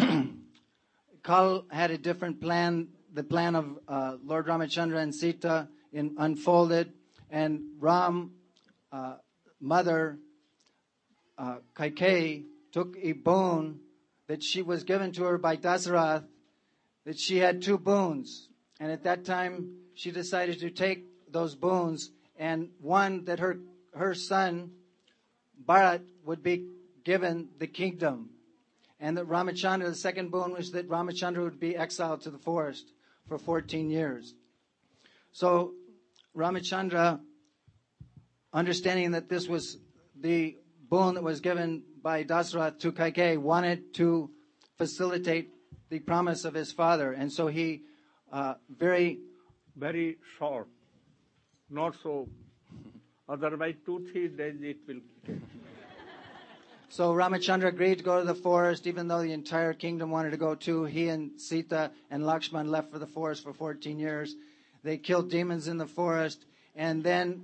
Kal had a different plan. The plan of Lord Ramachandra and Sita unfolded, and Ram, mother Kaikeyi, took a boon that she was given to her by Dasarath, that she had 2 boons. And at that time, she decided to take those boons, and one that her son, Bharat, would be given the kingdom. And that Ramachandra, the second boon was that Ramachandra would be exiled to the forest for 14 years. So Ramachandra, understanding that this was the boon that was given by Dasarath to Kaikeyi, wanted to facilitate the promise of his father. And so he very short, not so. Otherwise, 2-3 days it will take. So Ramachandra agreed to go to the forest, even though the entire kingdom wanted to go too. He and Sita and Lakshman left for the forest for 14 years. They killed demons in the forest, and then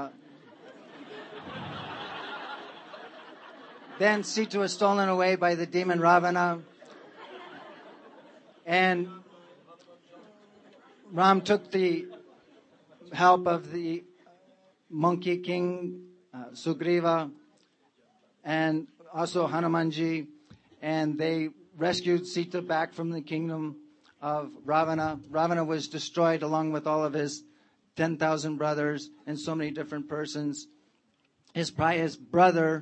then Sita was stolen away by the demon Ravana, and Ram took the help of the monkey king Sugriva and also Hanumanji, and they rescued Sita back from the kingdom of Ravana. Ravana was destroyed along with all of his 10,000 brothers and so many different persons. His brother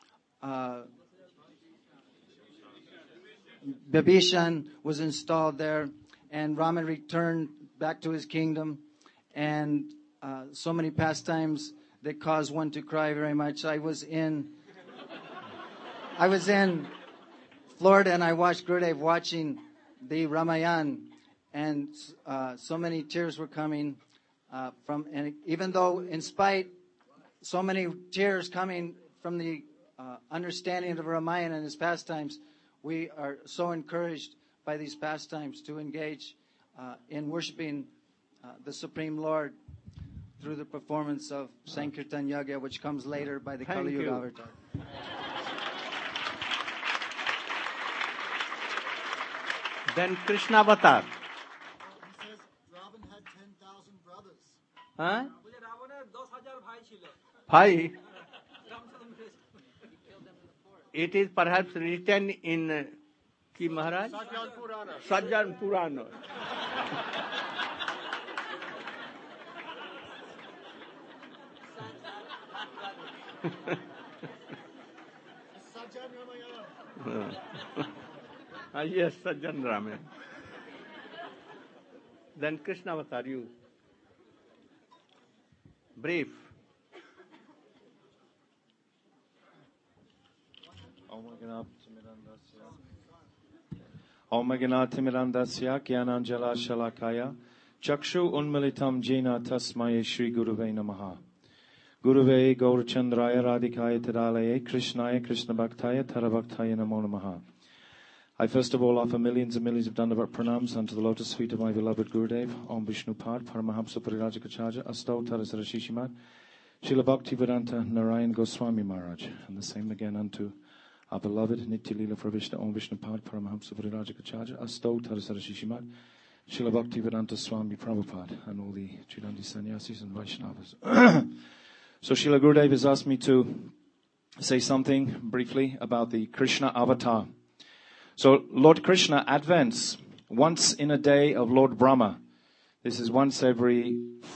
Bibhishan was installed there, and Raman returned back to his kingdom, and so many pastimes that caused one to cry very much. I was in Florida, and I watched Gurudev watching the Ramayana, and so many tears were coming and even though in spite so many tears coming from the understanding of Ramayana and his pastimes, we are so encouraged by these pastimes to engage in worshiping the Supreme Lord through the performance of Sankirtan Yagya, which comes later by the Thank Kali Yuga you. avatar. Then Krishna avatar. He says Ravan had 10,000 brothers. Huh? Bhai. It is perhaps written in Ki Maharaj? Sajjan Purana. Sajjan Ramayana. Yes, Sajjan Ramayana. Then Krishna avatar, you. Brief. Om Ganatimirandasya Gyananjala Shalakaya Chakshu Unmilitam Jena Tasmaye Shri Guruve Namaha Guruve Gaurachandraya Radhikaya Tadalaye Krishnaya Krishna Bhaktaya Tarabhaktaya Namo Namaha. I first of all offer millions and millions of Dandavat pranams unto the lotus feet of my beloved Gurudev, Om Vishnu Pad, Paramahamsa Parirajikacharya, Asto Tarasarashishimat, Srila Bhaktivedanta Narayan Goswami Maharaj, and the same again unto our beloved Nitya Leela Pravishna Om Vishnu Pad, Paramahamsa Parirajikacharya, Asto Tarasarashishimat, Srila Bhaktivedanta Swami Prabhupada, and all the Chidandi Sannyasis and Vaishnavas. So Srila Gurudev has asked me to say something briefly about the Krishna avatar. So Lord Krishna advents once in a day of Lord Brahma. This is once every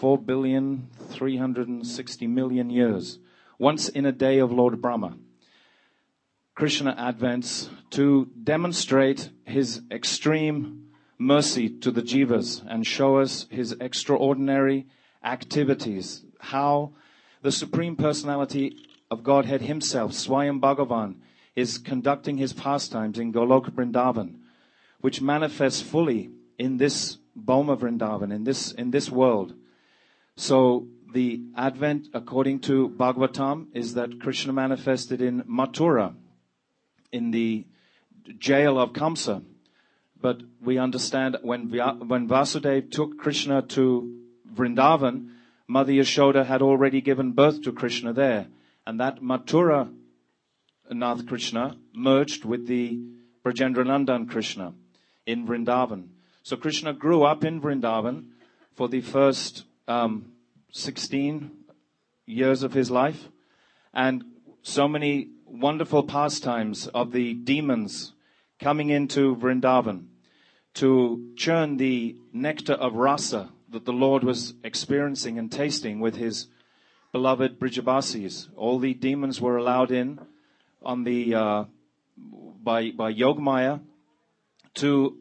4,360,000,000 years. Once in a day of Lord Brahma. Krishna advents to demonstrate his extreme mercy to the jivas and show us his extraordinary activities. How the Supreme Personality of Godhead himself, Swayam Bhagavan, is conducting his pastimes in Goloka Vrindavan, which manifests fully in this Bhoma Vrindavan, in this world. So the advent, according to Bhagavatam, is that Krishna manifested in Mathura, in the jail of Kamsa. But we understand when Vasudeva took Krishna to Vrindavan, Mother Yashoda had already given birth to Krishna there. And that Mathura Nath Krishna merged with the Brajendranandan Krishna in Vrindavan. So Krishna grew up in Vrindavan for the first 16 years of his life. And so many wonderful pastimes of the demons coming into Vrindavan to churn the nectar of rasa that the Lord was experiencing and tasting with his beloved Brijabasis. All the demons were allowed in on the by Yogamaya to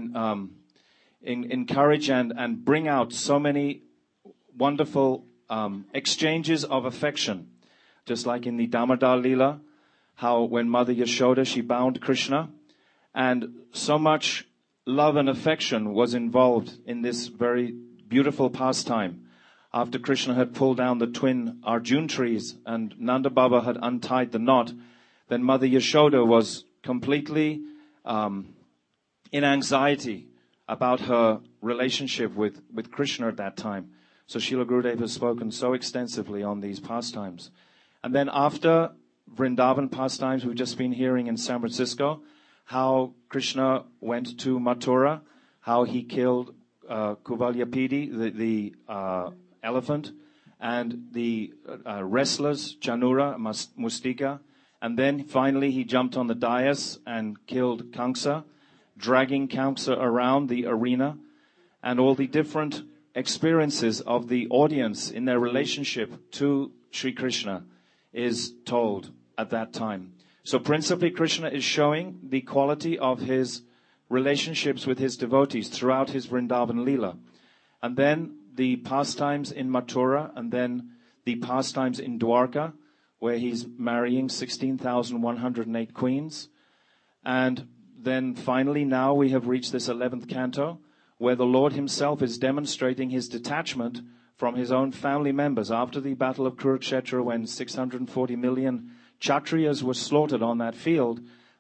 encourage and bring out so many wonderful exchanges of affection, just like in the Damodar Leela, how when Mother Yashoda, she bound Krishna, and so much love and affection was involved in this very beautiful pastime. After Krishna had pulled down the twin Arjun trees and Nanda Baba had untied the knot, then Mother Yashoda was completely in anxiety about her relationship with Krishna at that time. So Srila Gurudev has spoken so extensively on these pastimes. And then after Vrindavan pastimes, we've just been hearing in San Francisco how Krishna went to Mathura, how he killed Kuvalyapidi, the elephant, and the wrestlers, Chanura, Mustika. And then finally he jumped on the dais and killed Kamsa, dragging Kamsa around the arena, and all the different experiences of the audience in their relationship to Sri Krishna is told at that time. So principally Krishna is showing the quality of his relationships with his devotees throughout his Vrindavan Leela. And then the pastimes in Mathura, and then the pastimes in Dwarka, where he's marrying 16,108 queens. And then finally now we have reached this 11th canto, where the Lord himself is demonstrating his detachment from his own family members. After the battle of Kurukshetra, when 640 million Kshatriyas were slaughtered on that field,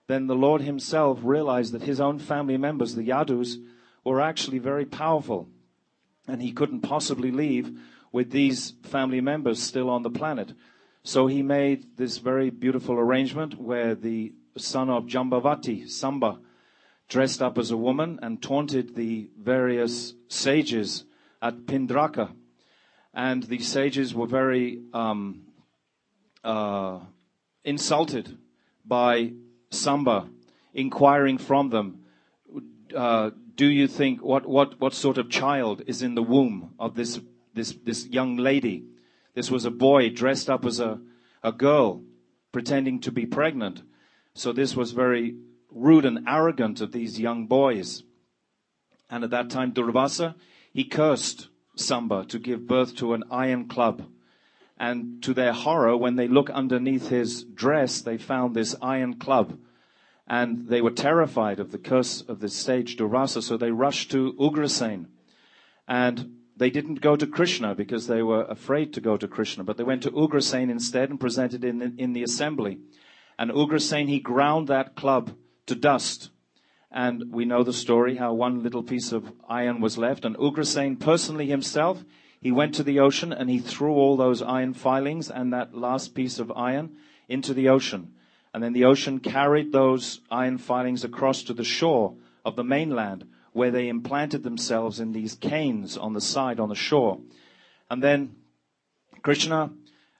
then the Lord himself realized that his own family members, the Yadus, were actually very powerful. And he couldn't possibly leave with these family members still on the planet. So he made this very beautiful arrangement where the son of Jambavati, Samba, dressed up as a woman and taunted the various sages at Pindraka. And the sages were very insulted by Samba, inquiring from them, do you think, what sort of child is in the womb of this young lady? This was a boy dressed up as a girl, pretending to be pregnant. So this was very rude and arrogant of these young boys. And at that time, Durvasa, he cursed Samba to give birth to an iron club. And to their horror, when they look underneath his dress, they found this iron club. And they were terrified of the curse of this sage, Durvasa, so they rushed to Ugrasen. And they didn't go to Krishna because they were afraid to go to Krishna, but they went to Ugrasen instead and presented in the assembly. And Ugrasen, he ground that club to dust. And we know the story, how one little piece of iron was left. And Ugrasen personally himself, he went to the ocean and he threw all those iron filings and that last piece of iron into the ocean. And then the ocean carried those iron filings across to the shore of the mainland, where they implanted themselves in these canes on the side, on the shore. And then Krishna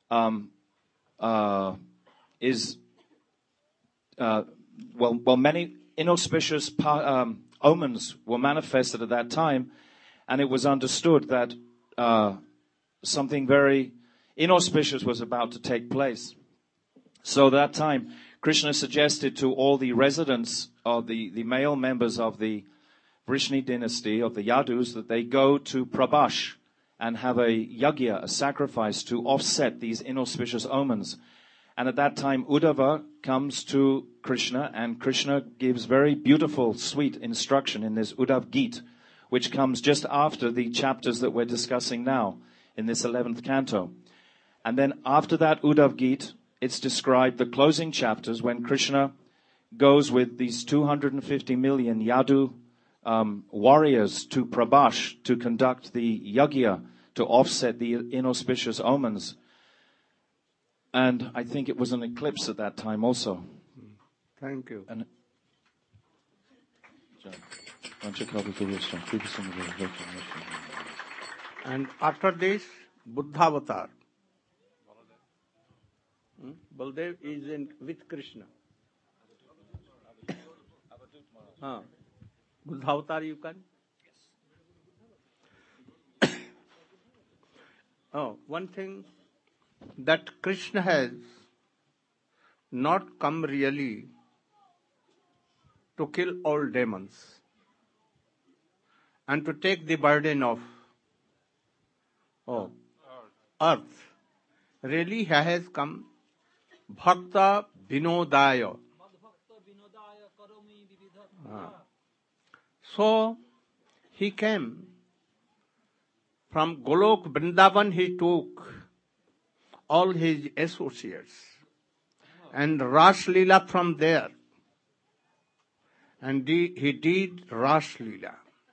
many inauspicious omens were manifested at that time, and it was understood that something very inauspicious was about to take place. So at that time, Krishna suggested to all the residents of the male members of the Vrishni dynasty, of the Yadus, that they go to Prabhash and have a yagya, a sacrifice, to offset these inauspicious omens. And at that time, Uddhava comes to Krishna, and Krishna gives very beautiful, sweet instruction in this Uddhav Gita, which comes just after the chapters that we're discussing now in this 11th canto. And then after that Uddhav Gita, it's described the closing chapters when Krishna goes with these 250 million Yadu warriors to Prabhash to conduct the yagya, to offset the inauspicious omens. And I think it was an eclipse at that time also. Thank you. And after this, Buddha avatar. Baldev is with Krishna. Buddha avatar you can? One thing, that Krishna has not come really to kill all demons and to take the burden of earth. Really, he has come Bhakta Vinodaya. So, he came from Golok Vrindavan, he took all his associates and Ras Leela from there. And he did Ras Leela.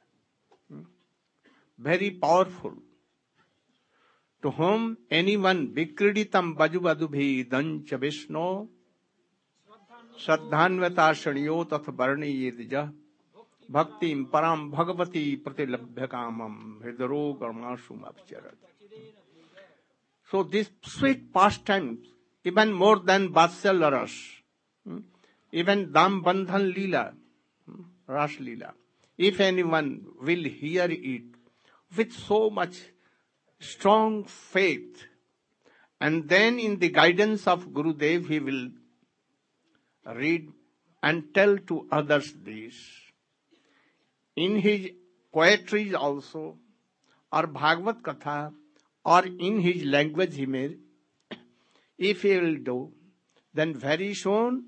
Very powerful. To whom anyone Vikriditam Bajubadubhi Dancha Vishno Shraddhanvata Shaniyo Tath Varni Yedija Bhaktim Param Bhagavati Pratilabhyakamam Hridaro Garmashum Abcharat. So this sweet pastimes, even more than Vatsal Ras, even Dam Bandhan Leela, Ras Leela, if anyone will hear it with so much strong faith, and then in the guidance of Gurudev he will read and tell to others this. In his poetry also, or Bhagavad Katha, or in his language he may, if he will do, then very soon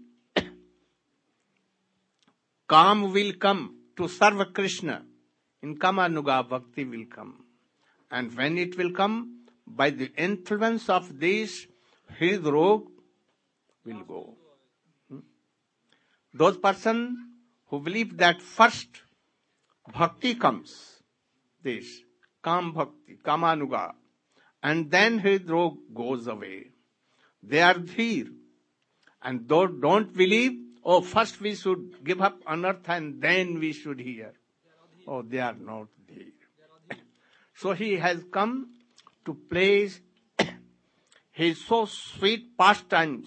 calm will come to serve Krishna. In Kamanuga Bhakti will come. And when it will come, by the influence of this, his rogue will go. those person who believe that first bhakti comes, this Kam Bhakti, Kamanuga, and then Hridrog goes away. They are dheer. And those don't believe, oh, first we should give up on earth and then we should hear. Oh, they are not dheer. So he has come to place his so sweet pastimes.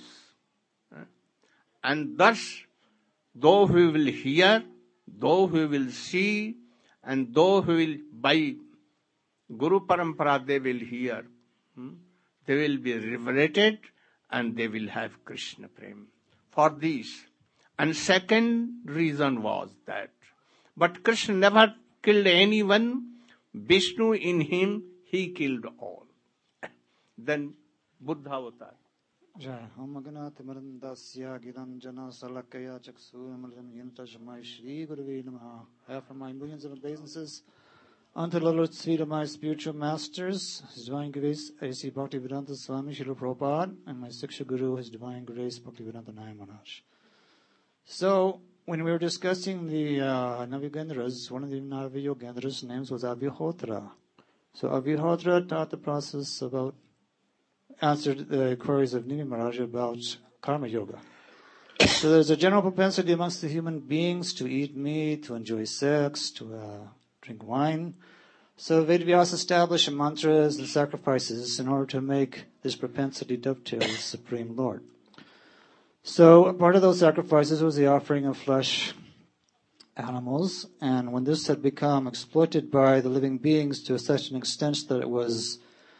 And thus, though we will hear, though we will see, and though we will, by Guru Parampara, they will hear, they will be liberated and they will have Krishna Prem. For this. And second reason was that, but Krishna never killed anyone. Vishnu in him, he killed all. Then Buddha avatar. Jai Hamagana Timarandasya Gidanjana Salakaya Chaksu Amalam Yuntajamai Shri Guruvi Namaha. I offer my millions of obeisances unto the Lord's feet of my spiritual masters, His Divine Grace A.C. Bhaktivedanta Swami Srila Prabhupada, and my Siksha Guru, His Divine Grace Bhaktivedanta Naya Maharaj. So, when we were discussing the Naviyogendras, one of the Naviyogendras' names was Abhihotra. So Abhihotra taught the process about, answered the queries of Nimi Maharaj about Karma Yoga. So there's a general propensity amongst the human beings to eat meat, to enjoy sex, to drink wine. So Vedvyas established mantras and sacrifices in order to make this propensity dovetail with the Supreme Lord. So a part of those sacrifices was the offering of flesh animals, and when this had become exploited by the living beings to such an extent that it was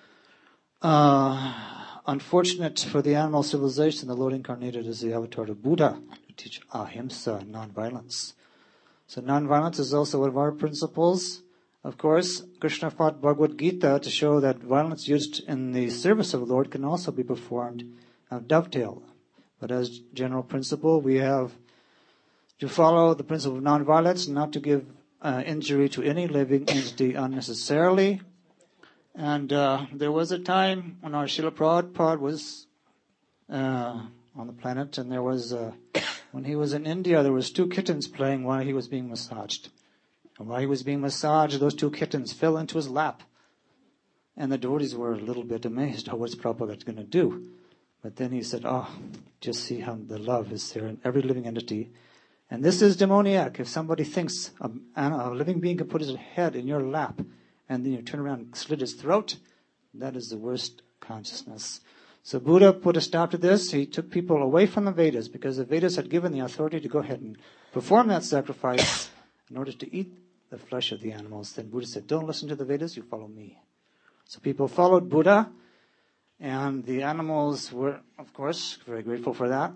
unfortunate for the animal civilization, the Lord incarnated as the avatar of Buddha to teach ahimsa, non-violence. So non-violence is also one of our principles. Of course, Krishna fought Bhagavad Gita to show that violence used in the service of the Lord can also be performed dovetail. But as general principle, we have to follow the principle of non-violence, not to give injury to any living entity unnecessarily. And there was a time when our Srila Prabhupada was on the planet, and there was, when he was in India, there was 2 kittens playing while he was being massaged. And while he was being massaged, those 2 kittens fell into his lap. And the devotees were a little bit amazed, what's Prabhupada going to do? But then he said, just see how the love is there in every living entity. And this is demoniac. If somebody thinks a living being can put his head in your lap and then you turn around and slit his throat, that is the worst consciousness. So Buddha put a stop to this. He took people away from the Vedas because the Vedas had given the authority to go ahead and perform that sacrifice in order to eat the flesh of the animals. Then Buddha said, don't listen to the Vedas, you follow me. So people followed Buddha. And the animals were, of course, very grateful for that.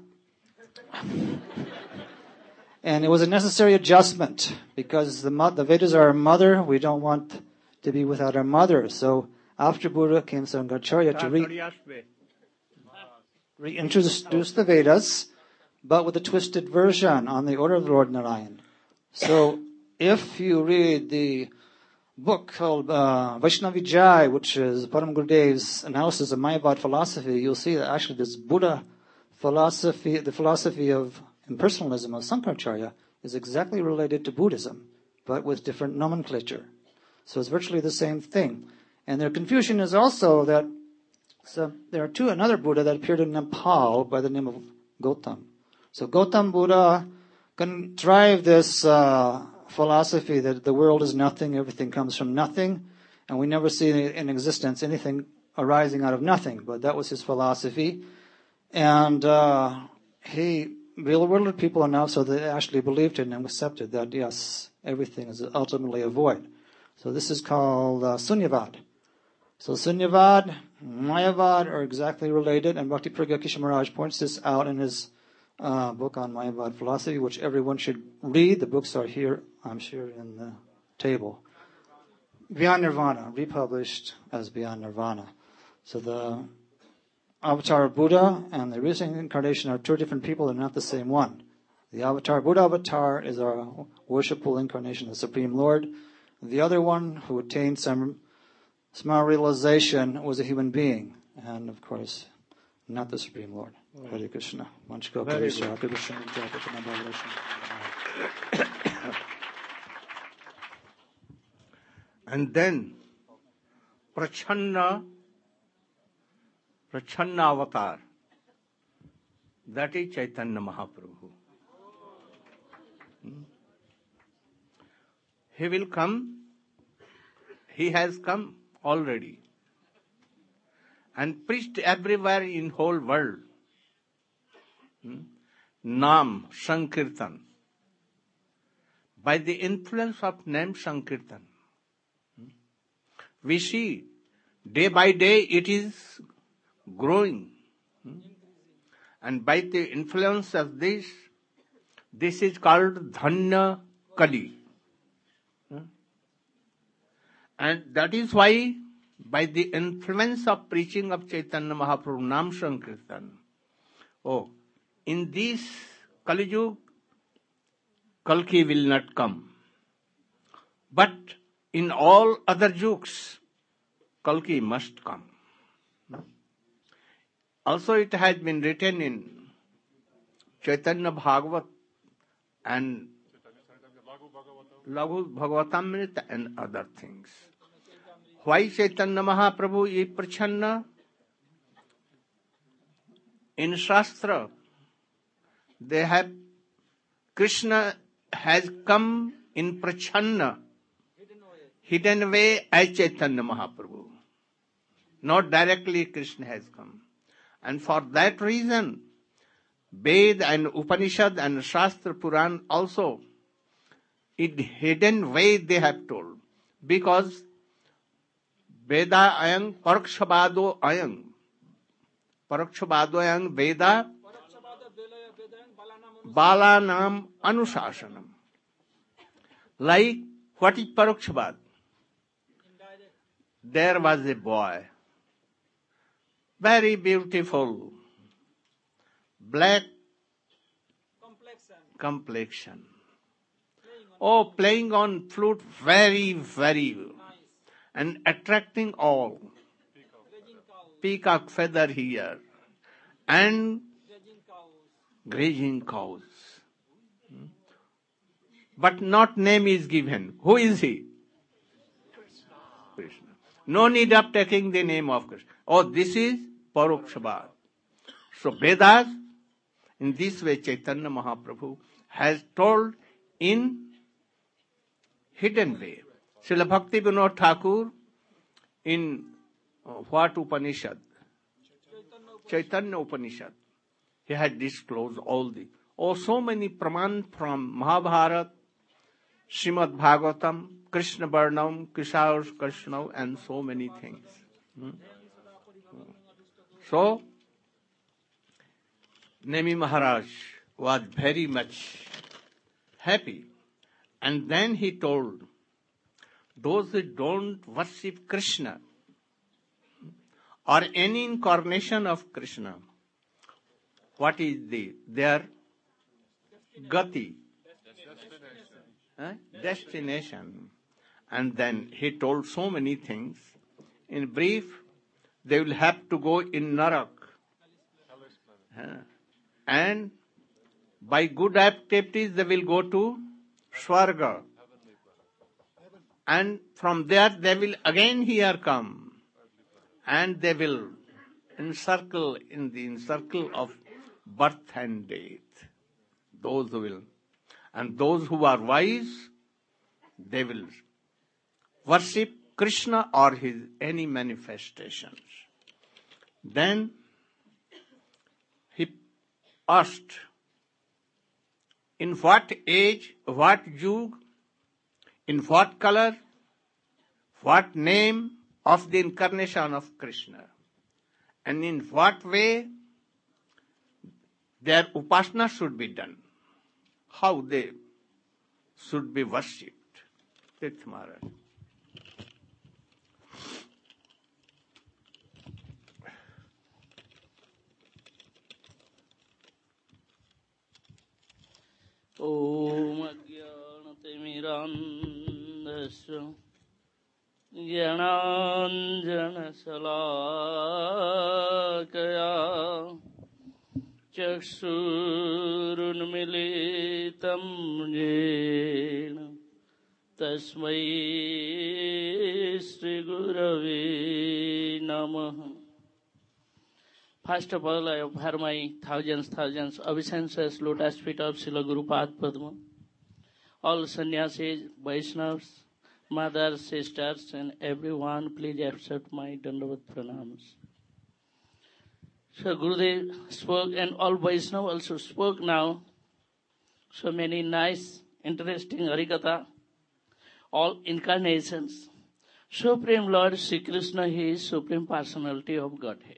And it was a necessary adjustment because the Vedas are our mother. We don't want to be without our mother. So after Buddha came Sankaracharya to reintroduce the Vedas, but with a twisted version on the order of Lord Narayan. So if you read the book called Vaishnava Vijay, which is Param Gurudev's analysis of Mayavad philosophy, you'll see that actually this Buddha philosophy, the philosophy of impersonalism of Sankaracharya, is exactly related to Buddhism, but with different nomenclature. So it's virtually the same thing. And their confusion is also that there are another Buddha that appeared in Nepal by the name of Gautam. So Gautam Buddha contrived this philosophy that the world is nothing, everything comes from nothing, and we never see in existence anything arising out of nothing. But that was his philosophy. And he bewildered people enough so they actually believed it and accepted that, yes, everything is ultimately a void. So this is called Sunyavad. So Sunyavad, Mayavad are exactly related, and Bhakti Pragya Kishan Maharaj points this out in his book on Mayavad philosophy, which everyone should read. The books are here, I'm sure, in the table. Beyond Nirvana, republished as Beyond Nirvana. So the avatar of Buddha and the recent incarnation are 2 different people and not the same one. The avatar, Buddha avatar, is our worshipful incarnation of the Supreme Lord. The other one, who attained some small realization, was a human being, and of course, not the Supreme Lord. Hare Krishna. Manchka Very Kalisa, good. Hare Krishna, Jai Krishna, Bhagavatam. And then Prachanna Avatar. That is Chaitanya Mahaprabhu. He will come. He has come already and preached everywhere in whole world. Nam Sankirtan. By the influence of name Sankirtan, we see day by day it is growing. And by the influence of this is called Dhanya Kali. And that is why by the influence of preaching of Chaitanya Mahaprabhu Nam Sankirtan, in this Kali Yuga, Kalki will not come. But in all other yugs, Kalki must come. Also it has been written in Chaitanya Bhagavat and Laghu Bhagavatamrita and other things. Why Chaitanya Mahaprabhu is Prachanna? In Shastra, they have Krishna has come in Prachanna, hidden way as Chaitanya Mahaprabhu. Not directly Krishna has come. And for that reason, Ved and Upanishad and Shastra Puran also, in hidden way they have told. Because Veda ayang parakshabado ayang. Parakshabado ayang Veda balanam anusasanam. Like, what is parakshabad? There was a boy, very beautiful, black complexion. Playing on flute very, very, and attracting all. Peacock feather here, and grazing cows. But not name is given. Who is he? Krishna. No need of taking the name of Krishna. This is Parokshabad. So Vedas, in this way Chaitanya Mahaprabhu has told in hidden way. Srila Bhakti Vinod Thakur in what Upanishad? Chaitanya Upanishad. He had disclosed all the, so many praman from Mahabharata, Srimad Bhagavatam, Krishna Varnam, Kishore Krishna, and so many things. So, Nemi Maharaj was very much happy. And then he told, those who don't worship Krishna or any incarnation of Krishna, what is their gati? Destination. And then he told so many things. In brief, they will have to go in Narak. And by good activities, they will go to Swarga. And from there, they will again here come. And they will encircle in the circle of birth and death. Those who will. And those who are wise, they will worship Krishna or his any manifestations. Then he asked, in what age, what yug, in what color, what name of the incarnation of Krishna, and in what way their upasana should be done, how they should be worshipped. Tirth Maharaj. Om Ajnanatimirandhasya Jnananjana Salakaya चक्षुरुन्मिलितं येन तस्मै श्रीगुरवे नमः. First of all, I offer my thousands obeisances lotus feet of Srila Gurupad Padma. All sannyasis, Vaishnavas, mothers, sisters, and everyone, please accept my Dandavat pranams. So Gurudev spoke, and all Vaishnavas also spoke now. So many nice, interesting Harikatha, all incarnations. Supreme Lord Sri Krishna, He is Supreme Personality of Godhead.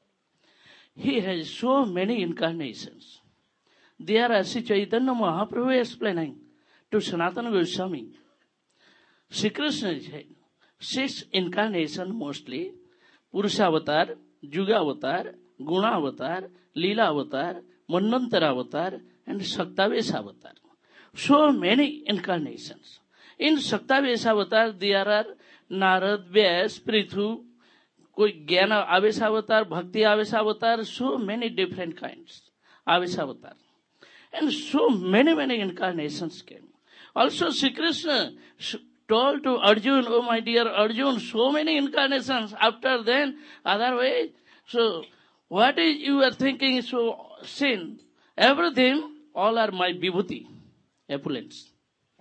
He has so many incarnations. There are Sri Chaitanya Mahaprabhu explaining to Sanatana Goswami. Sri Krishna had 6 incarnations mostly: Purusha Avatar, Juga Avatar, Guna Avatar, Leela Avatar, Manvantara Avatar, and Saktavesh Avatar. So many incarnations. In Saktavesh Avatar, there are Narad, Vyas, Prithu, कोई ज्ञान आवेश अवतार, भक्ति आवेश अवतार, so many different kinds आवेश अवतार, and so many incarnations came. Also Sri Krishna told to Arjun, oh my dear Arjun, so many incarnations. After then, otherwise, so what is you are thinking? So sin, everything, all are my vibhuti, opulence.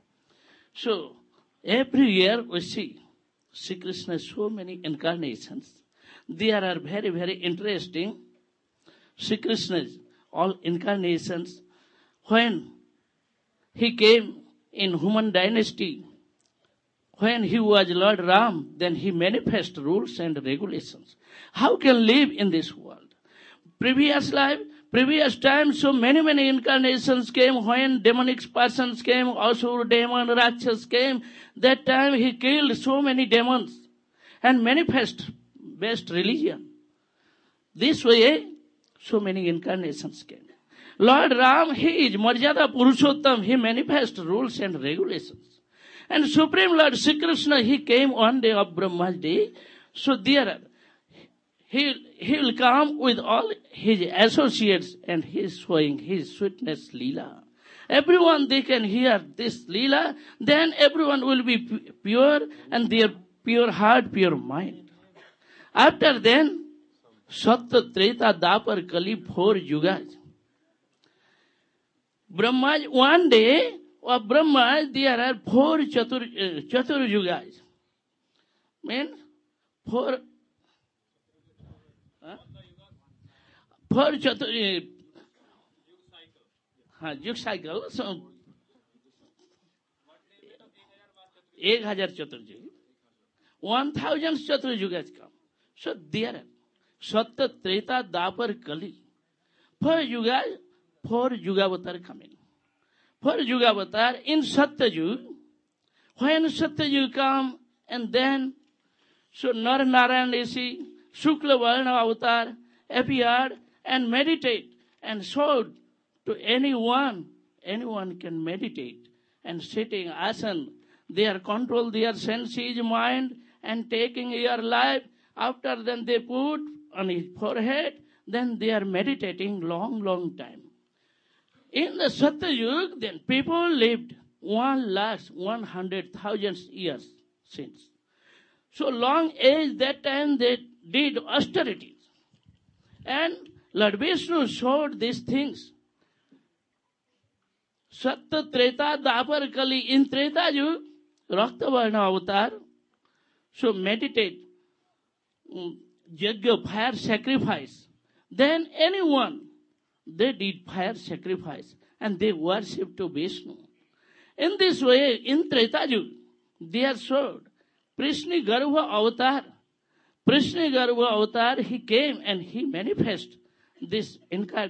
So every year we see Sri Krishna so many incarnations. There are very interesting. Sri Krishna's all incarnations. When he came in human dynasty, when he was Lord Ram, then he manifested rules and regulations. How can live in this world? Previous life, previous time, so many incarnations came. When demonic persons came, Asur, demon, Rakshas came, that time he killed so many demons and manifest best religion. This way, so many incarnations came. Lord Ram, he is Marjada Purushottam, he manifests rules and regulations. And Supreme Lord Sri Krishna, he came one day of Brahma's day. So there, he will come with all his associates and he is showing his sweetness Leela. Everyone, they can hear this Leela, then everyone will be pure and their pure heart, pure mind. After then, Satya, Treta, Dapar, Kali, 4 yugas. Brahma, one day of Brahma, there are 4 chatur yugas. Means 4 chatur युग cycle. So 1000 chaturjuga, 1000 chaturjugas come. So there are Satya, Treta, Dapar, Kali. 4 Yugavatar coming. 4 Yugavatar in Satyajug. When Satyajug come, and then so Nar Narayan Rishi, Shukla Varna Avatar appeared and meditate and showed to anyone can meditate and sitting asan. They are control their senses, mind, and taking your life. After then they put on his forehead, then they are meditating long time. In the Satyajug, then people lived 1,100,000 years since. So long age, that time they did austerities. And Lord Vishnu showed these things. Satya, Treta, Dapar, Kali. In Treta Yug, Rakta Varna Avatar. So meditate. Yajna, fire sacrifice. Then anyone, they did fire sacrifice. And they worship to Vishnu. In this way, in Treta Yug, they are showed. Prishni Garva Avatar. Prishni Garva Avatar, he came and he manifested this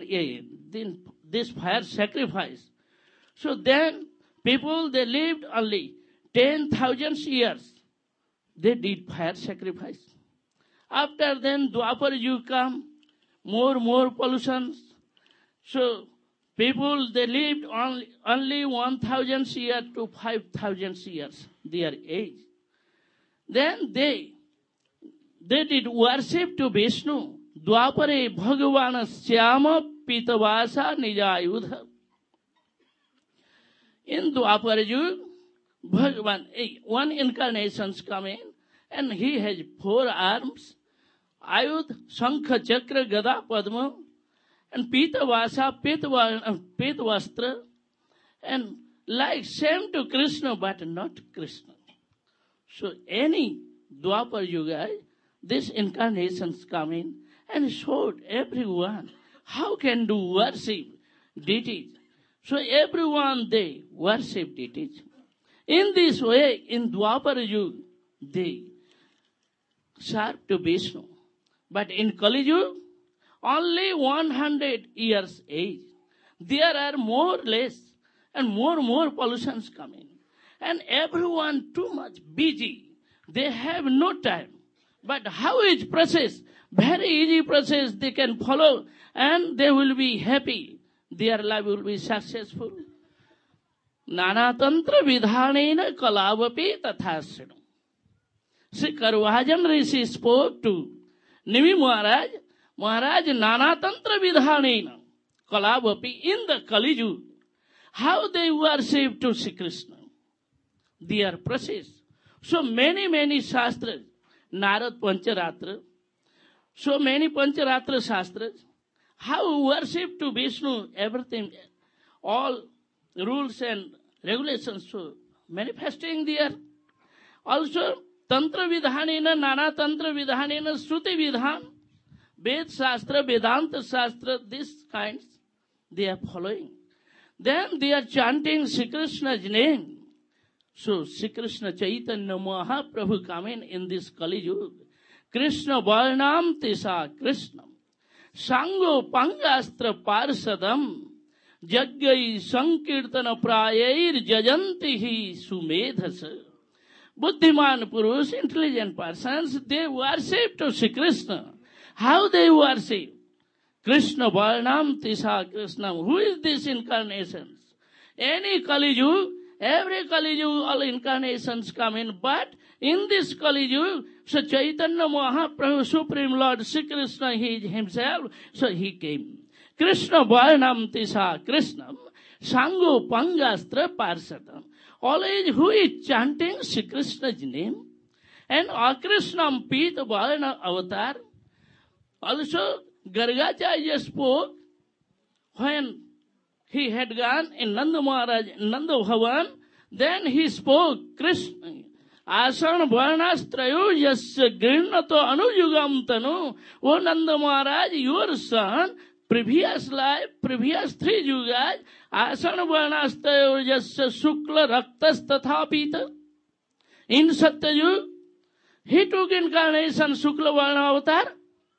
fire sacrifice. So then people, they lived only 10,000 years. They did fire sacrifice. After then Dwapar Yuga come, more pollutions. So people, they lived only 1,000 years to 5,000 years, their age. Then they did worship to Vishnu. Dwapare Bhagavana Syama Pitavasa Nijayudha. In Dwapar Yuga, Bhagavan, one incarnation's coming, and he has 4 arms, Ayudh, Shankha, Chakra, Gada, Padma, and Pitavasa, Pitvastra, and like same to Krishna, but not Krishna. So any Dwapar Yuga, this incarnations coming and showed everyone how can do worship deities. So everyone they worship deities. In this way, in Dwapar Yuga, they serve to Vishnu. But in Kali Yuga, only 100 years age. There are more less and more pollutions coming. And everyone too much busy. They have no time. But how is process? Very easy process they can follow and they will be happy. Their life will be successful. Nana tantra vidhanena kalavapi tathasrinu. Sri Karwajan Rishi spoke to Nimi Maharaj. Maharaj Nana tantra vidhanena kalavapi in the Kali Yuga. How they worship to Sri Krishna. Their process. So many shastras. Narad Pancharatra. So many Pancharatra shastras. How worship to Vishnu, everything, all rules and regulations so manifesting there. Also, Tantra Vidhanena, Nana Tantra Vidhanena, Shruti Vidhan, Ved Shastra, Vedanta Shastra, these kinds, they are following. Then they are chanting Sri Krishna's name. So, Sri Krishna Chaitanya Mahaprabhu coming in this Kali Yuga. Krishna Varnam Tisa Krishnam. Sango Pangastra Parsadam. Jaggai Sankirtana Prayair Jajantihi Sumedhasa. Buddhiman Purush, intelligent persons, they worship to Sri Krishna. How they worship? Krishna Varnam Tisa Krishnam. Who is this incarnations? Any Kali Yuga, every Kali Yuga, all incarnations come in, but in this Kali Yuga, so Chaitanya Mahaprabhu, Supreme Lord Sri Krishna, he himself, so he came. Krishna Varnam Tisa Krishnam, Sango Pangastra Parsadam. Always who is chanting Sri Krishna's name, and Akrishnam Pita Varna Avatar. Also, Gargacharya spoke when he had gone in Nanda Maharaj, Nanda Bhavan, then he spoke, Krishna, Asana Varnastrayo Yasya Grinato Anuyugam Tanu, O Nanda Maharaj, your son, previous life, previous 3 yugas, Asana Varnastrayo Yasya Sukla Raktas Tathapita. In Satya Yuga, he took incarnation Sukla Varna Avatar.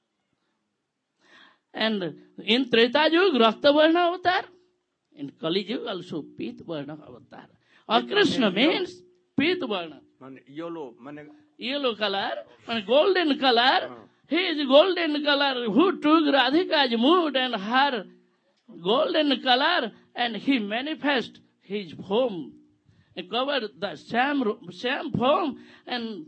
And in Treta Yuga, Rakta Varna Avatar. In Kali Yuga also Pita Varna Avatar. Or Krishna means Pita Varna. Yellow color, and golden color. He is golden color who took Radhika's mood and her golden color, and he manifest his form. He covered the same form and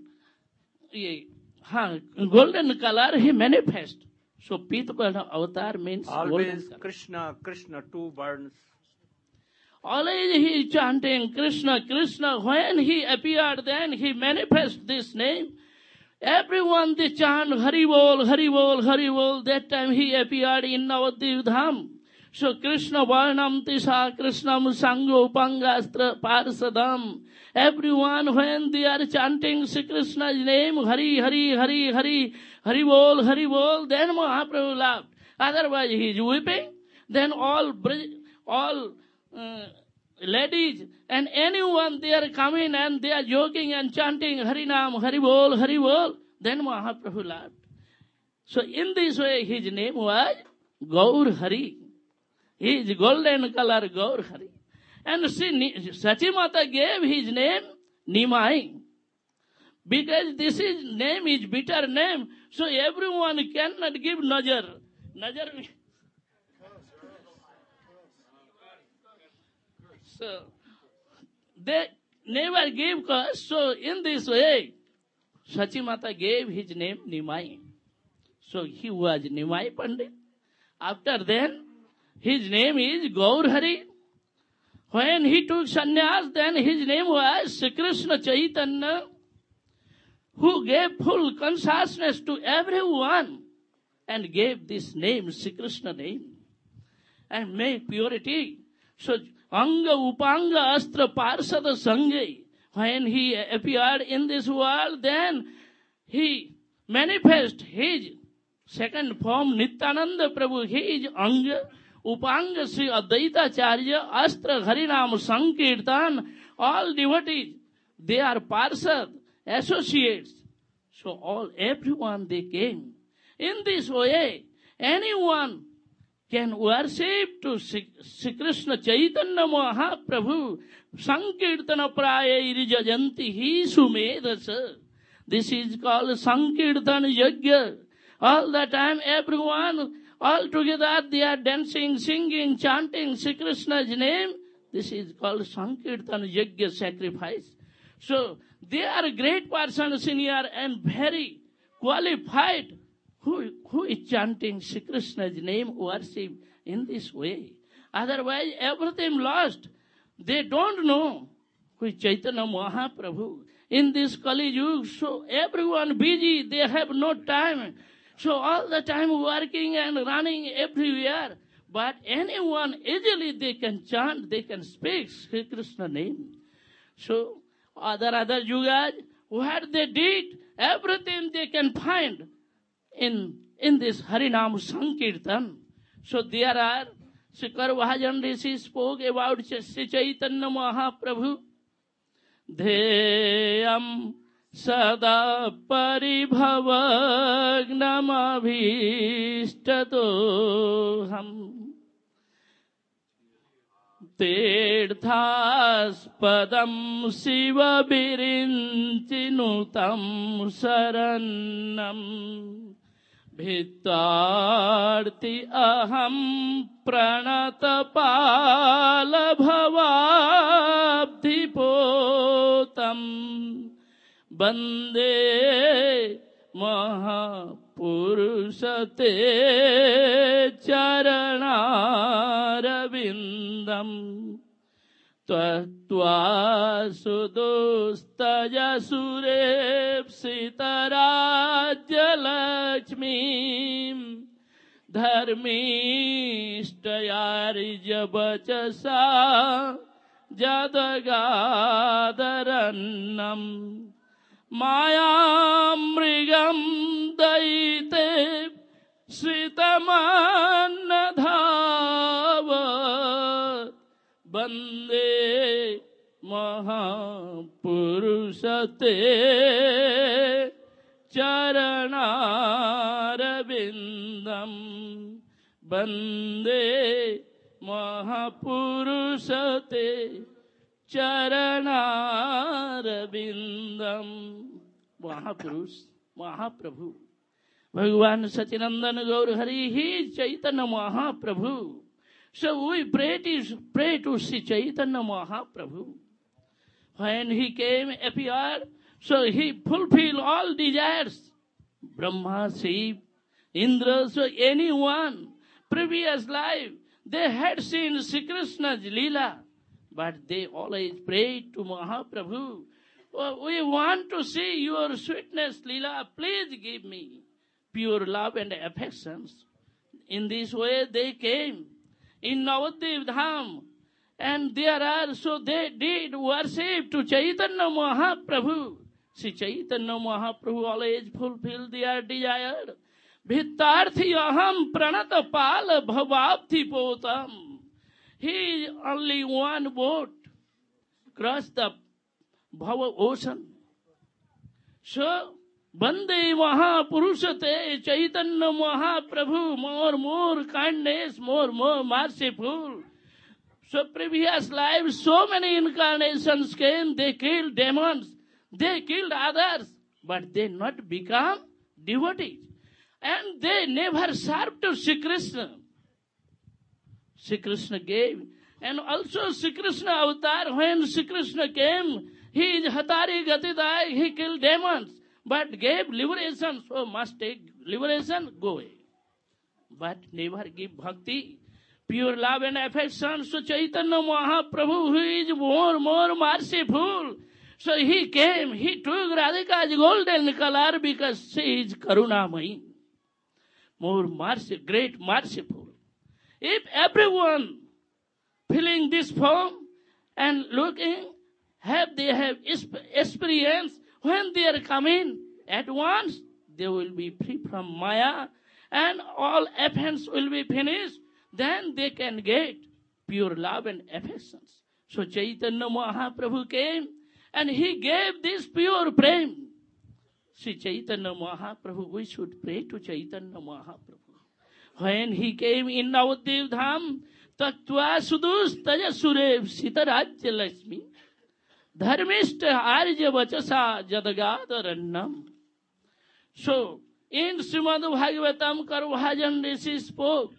golden color he manifest. So Pita Varna Avatar means always Krishna, Krishna, 2 burns. Always he is chanting Krishna, Krishna. When he appeared, then he manifests this name. Everyone they chant Hari Bol, Hari Bol, Hari Bol. That time he appeared in Navadvip Dham. So Krishna Varnam Tisa Krishnam Sango Pangastra Parsadam. Everyone when they are chanting Sri Krishna's name, Hari, Hari, Hari, Hari, Hari Bol, then Mahaprabhu laughed. Otherwise he is weeping. Then all ladies and anyone they are coming and they are joking and chanting Harinam, Haribol, then Mahaprabhu laughed. So in this way his name was Gaur Hari. His golden color Gaur Hari. And Sachimata gave his name Nimai. Because this name is bitter name, so everyone cannot give Najar. Najar. So they never gave curse. So in this way, Sachimata gave his name Nimai. So he was Nimai Pandit. After then, his name is Gaur Hari. When he took sannyas, then his name was Sri Krishna Chaitanya, who gave full consciousness to everyone and gave this name, Sri Krishna name, and made purity. So, Anga Upanga Astra Parsada Sangai, when he appeared in this world, then he manifested his second form, Nityananda Prabhu. He is Anga Upanga Sri Advaita Charya Astra Harinam Sankirtan. All devotees, they are Parsad, associates. So everyone they came. In this way, anyone can worship to Sri Krishna Chaitanya Mahaprabhu. Sankirtana Praya Irijajanti Hi Sumedasa. This is called Sankirtana Yajna. All the time, everyone, all together, they are dancing, singing, chanting Sri Krishna's name. This is called Sankirtana Yajna, sacrifice. So, they are great persons, senior and very qualified, who is chanting Sri Krishna's name, worship in this way. Otherwise, everything lost. They don't know who is Chaitanya Mahaprabhu. In this Kali Yuga, so everyone busy, they have no time. So all the time working and running everywhere. But anyone, easily they can chant, they can speak Sri Krishna name. So other yugas, what they did, everything they can find in this Harinam Sankirtan. So there are, Shikar Vahajan Rishi spoke about Sri Chaitanya Mahaprabhu. Dheyam sada paribhavagnamabhishtadoham tirthaspadam siva virinchinutam saranam bhittarti aham pranatapala bhavabdhipotam Bande Mahapurusate Charanarabindam Tva Sudostaya Surepsitarajya Lakshmi Dharmishtayarija Bachasa Jadagadarannam Mayamrigam daite Sritamanadhava Bande Mahapurusate Charanarabindam Bande Mahapurusate Charanarabindam. Mahapurush, Mahaprabhu. Bhagavan Sacinandana Gaur Hari, he is Chaitanya Mahaprabhu. So we pray to Sri Chaitanya Mahaprabhu. When he came, appeared, so he fulfilled all desires. Brahma, Shiv, Indra, so anyone, previous life, they had seen Sri Krishna's Leela. But they always prayed to Mahaprabhu. Oh, we want to see your sweetness, Leela. Please give me pure love and affections. In this way they came in Navadvip Dham. And there are, so they did worship to Chaitanya Mahaprabhu. Sri Chaitanya Mahaprabhu always fulfilled their desire. Bhittarthi aham pranata pala bhavabdhi potam. He only one boat crossed the Bhava ocean. So, Bande Mahapurusate Chaitanya Mahaprabhu, more kindness, more merciful. So, previous lives, so many incarnations came, they killed demons, they killed others, but they not become devotees. And they never served to Sri Krishna. Sri Krishna gave. And also Sri Krishna avatar, when Sri Krishna came, he is Hatari Gatidai, he killed demons, but gave liberation. So must take liberation, go away. But never give bhakti. pure love and affection. So Chaitanya Mahaprabhu, who is more merciful, so he came, he took Radhika's golden color because she is Karunamai. More mercy, great merciful. If everyone filling this form and looking, they have experience, when they are coming at once, they will be free from Maya and all offense will be finished. Then they can get pure love and affections. So Chaitanya Mahaprabhu came and he gave this pure prem. Sri Chaitanya Mahaprabhu, we should pray to Chaitanya Mahaprabhu. When he came in Navadvipa Dham, Tattva Sudus Taja Surev Sitarajya Lakshmi Dharmishta Arya Vachasa Jadagadharannam. So, in Srimad Bhagavatam, Karubhajan Rishi spoke,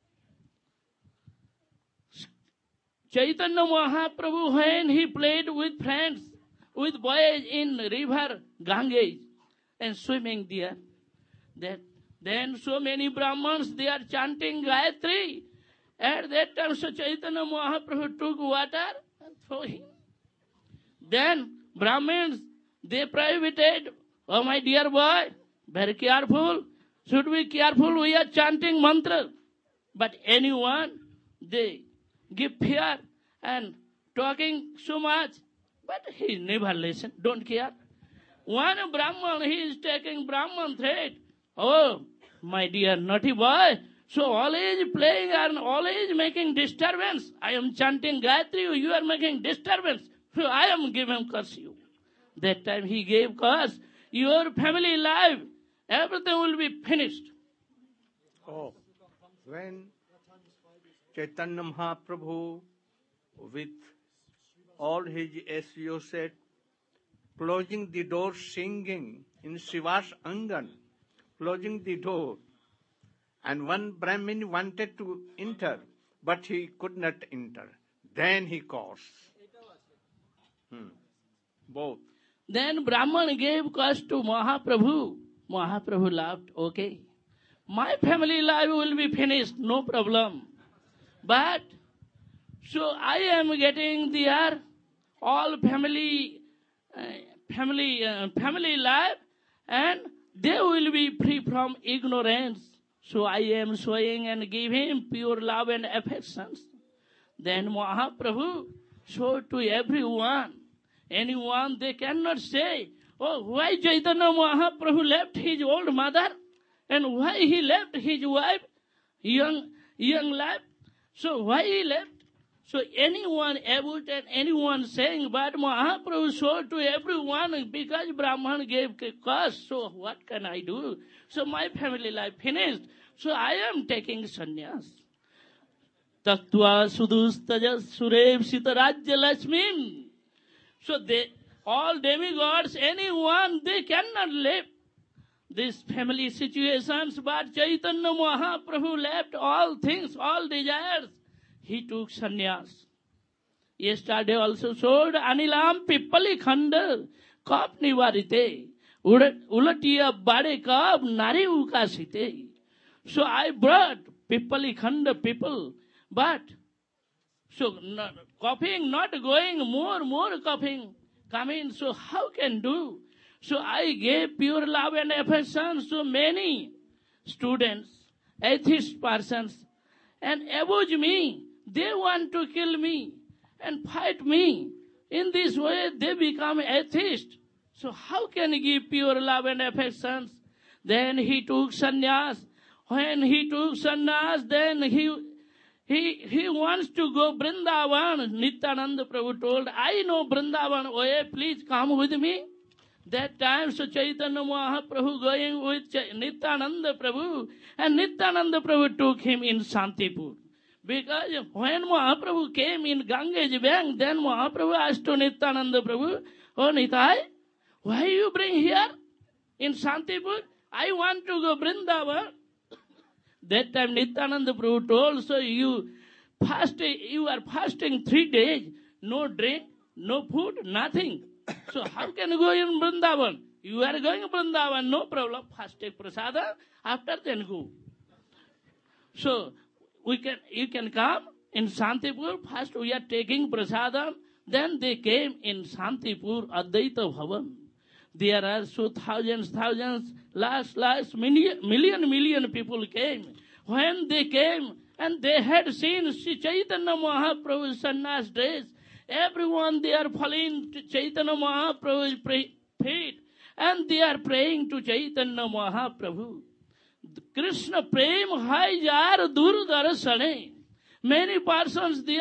Chaitanya Mahaprabhu, when he played with friends, with boys in river Ganges and swimming there, then so many Brahmins, they are chanting Gayatri. At that time, so Chaitanya Mahaprabhu took water and threw him. Then Brahmins, they prohibited, oh my dear boy, very careful, should be careful, we are chanting mantra. But anyone, they give fear and talking so much, but he never listen, don't care. One Brahman, he is taking Brahman threat. Oh, my dear naughty boy, so always playing and always making disturbance. I am chanting Gayatri, you are making disturbance. So I am giving curse you. That time he gave curse. Your family life, everything will be finished. Oh, when Chaitanya Mahaprabhu with all his associates closing the door, singing in Shiva's Angan, closing the door, and one Brahmin wanted to enter, but he could not enter. Then he cursed. Both. Then Brahman gave curse to Mahaprabhu. Mahaprabhu laughed, okay, my family life will be finished, no problem. But, so I am getting their all family life, and they will be free from ignorance. So I am showing and give him pure love and affections. Then Mahaprabhu showed to everyone. Anyone, they cannot say, oh, why Chaitanya Mahaprabhu left his old mother? And why he left his wife, young life? So why he left? So anyone about and anyone saying, but Mahaprabhu showed to everyone because Brahman gave curse. So what can I do? So my family life finished. So I am taking sannyas. Tattva sudustaja surev sitarajya lakshmim. So they, all demigods, anyone, they cannot live these family situations, but Chaitanya Mahaprabhu left all things, all desires. He took sannyas. Yesterday also showed Anilam Pippali Khanda Kap Nivarite Ulatiya Bade Kap Nari Ukasite. So I brought Pippali Khanda people, but so coughing not going, more coughing coming. So how can do? So I gave pure love and affection to many students, atheist persons, and abuse me. They want to kill me and fight me. In this way, they become atheist. So how can he give pure love and affections? Then he took sannyas. When he took sannyas, then he wants to go Vrindavan. Nityananda Prabhu told, I know Vrindavan way, please come with me. That time, so Chaitanya Mahaprabhu going with Nityananda Prabhu, and Nityananda Prabhu took him in Shantipur. Because when Mahaprabhu came in Ganges bank, then Mahaprabhu asked to Nityananda Prabhu, oh Nitai, why you bring here in Shantipur? I want to go Vrindavan. That time Nityananda Prabhu told, so you are fasting 3 days, no drink, no food, nothing. So how can you go in Vrindavan? You are going to Vrindavan, no problem. First take prasada, after then go. So you can come in Shantipur. First we are taking prasadam. Then they came in Shantipur, Advaita Bhavan. There are so thousands, last million people came. When they came and they had seen Sri Chaitanya Mahaprabhu's sannyas dress, everyone they are falling to Chaitanya Mahaprabhu's feet and they are praying to Chaitanya Mahaprabhu. Krishna prem hai jar durdarshane. Many persons they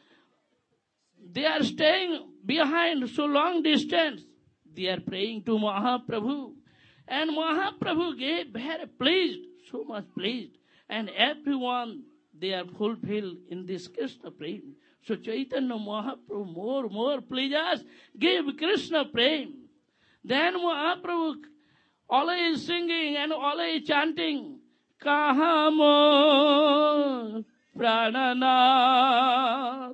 are staying behind so long distance. They are praying to Mahaprabhu. And Mahaprabhu gave very pleased, so much pleased. And everyone, they are fulfilled in this Krishna prem. So Chaitanya Mahaprabhu more pleasures, gave Krishna prem. Then Mahaprabhu always singing and always chanting, Kahamo Prananath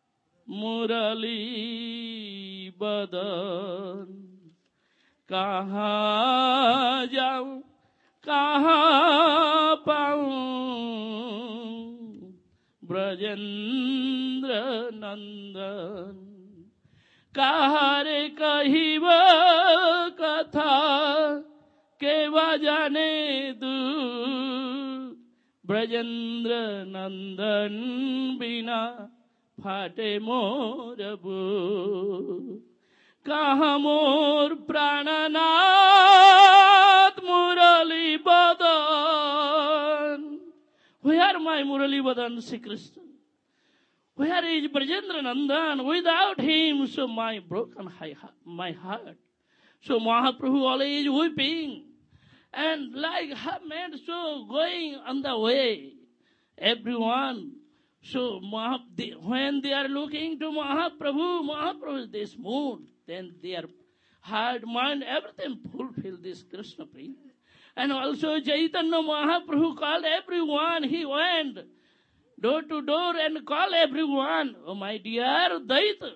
Murali Badan. Kaha jaun, kaha paun, Brajendra Nandan. Kahare kahiba katha, keva jane du, Brajendra Nandan bina, phate mor bu. Kaha mor prananath Murali Badan. Where my Murali Badan, Sri Krishna? Where is Brajendra Nandan? Without him, so my broken my heart. So Mahaprabhu always weeping. And like her man, so going on the way. Everyone. So when they are looking to Mahaprabhu is this mood. Then their heart, mind, everything fulfill this Krishna prem. And also Chaitanya Mahaprabhu called everyone. He went door to door and called everyone. Oh my dear Daita.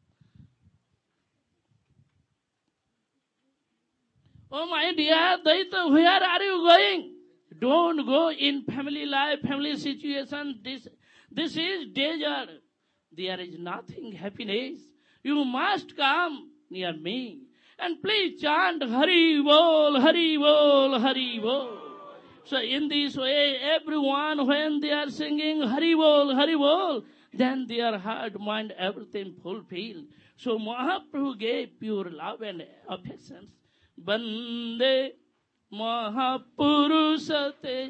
Oh my dear Daita, where are you going? Don't go in family life, family situation. This is desert. There is nothing happiness. You must come near me. And please chant Hari Bol, Hari Bol, Hari Bol. So in this way, everyone when they are singing Hari Bol, then their heart, mind, everything fulfilled. So Mahaprabhu gave pure love and affections. Bande Mahapurusate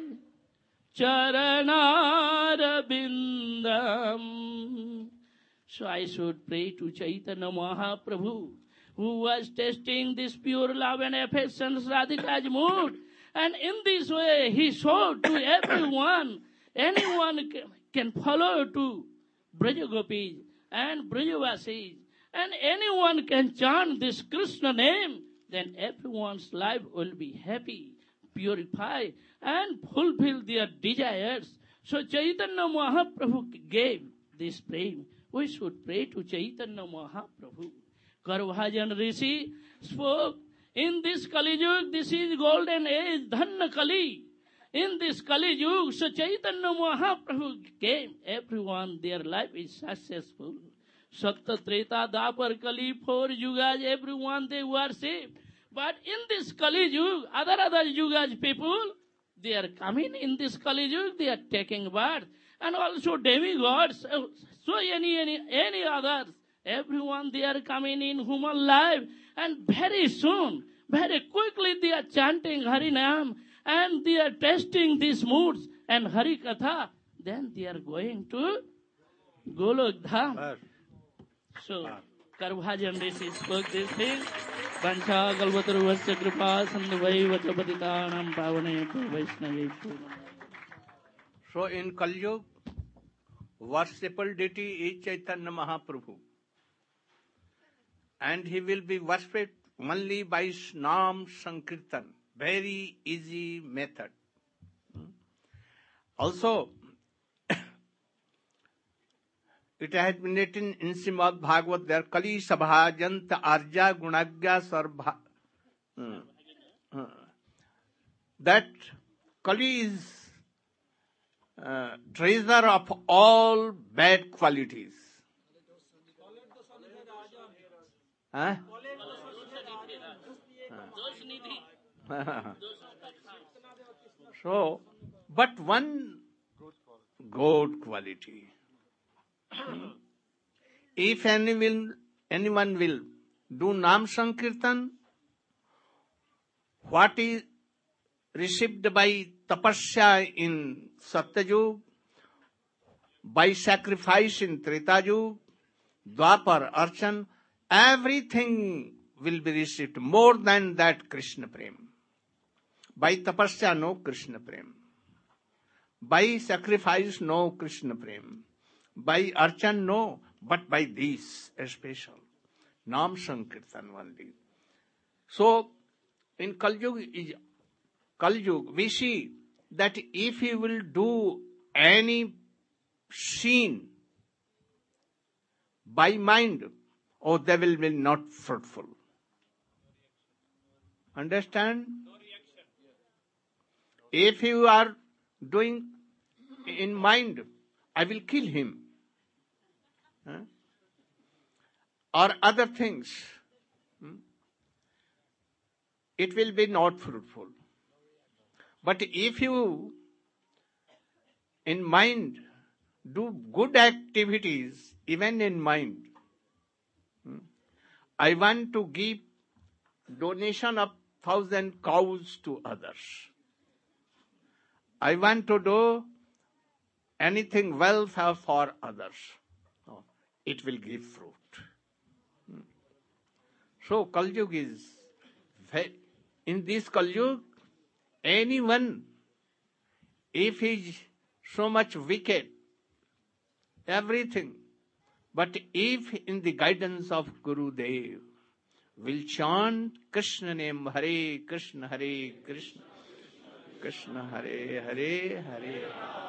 Charanarabindam. So I should pray to Chaitanya Mahaprabhu, who was testing this pure love and affections, Radhika's mood. And in this way, he showed to everyone, anyone can follow to Brajagopis and Brajavasis, and anyone can chant this Krishna name, then everyone's life will be happy, purified, and fulfill their desires. So Chaitanya Mahaprabhu gave this prem. We should pray to Chaitanya Mahaprabhu. Karvajan Rishi spoke, in this Kali Yuga, this is golden age, Dhanna Kali. In this Kali Yuga, so Chaitanya Mahaprabhu came. Everyone, their life is successful. Satta, Treta, Dapar, Kali, 4 yugas, everyone they worship. But in this Kali Yuga, other yugas people, they are coming in this Kali Yuga, they are taking birth. And also demigods, so any others, everyone they are coming in human life. And very soon, very quickly they are chanting Harinam and they are testing these moods and Hari Katha. Then they are going to Golok Dham. So, Karvajan Rishi spoke this thing. Vancha Galvataru Vasya Kripa Sandhuvai Vachapatitanam Pavane Vaishnavi. So in Kali Yuga, worshipable deity is Chaitanya Mahaprabhu. And he will be worshipped only by Nam Sankirtan. Very easy method. Also, it has been written in Srimad Bhagavad, there Kali Sabhajanta Arja Gunagya Sarva. That Kali is treasure of all bad qualities. Huh? So, but one good quality. If anyone will do Nam Sankirtan, what is received by tapasya in Satyayug, by sacrifice in Tretayug, Dwapar, Archan, everything will be received. More than that, Krishna Prem. By tapasya, no Krishna Prem. By sacrifice, no Krishna Prem. By Archan, no. But by this, special. Nam Sankirtan only. So, in Kali Yuga, we see that if you will do any sin by mind, they will be not fruitful. Understand? If you are doing in mind, I will kill him. Or other things, it will be not fruitful. But if you in mind do good activities, even in mind, I want to give donation of 1,000 cows to others. I want to do anything well for others. It will give fruit. So Kali Yuga is in this Kali Yuga, anyone, if he is so much wicked, everything, but if in the guidance of Guru Dev, will chant Krishna name, Hare Krishna, Krishna Hare Hare, Hare.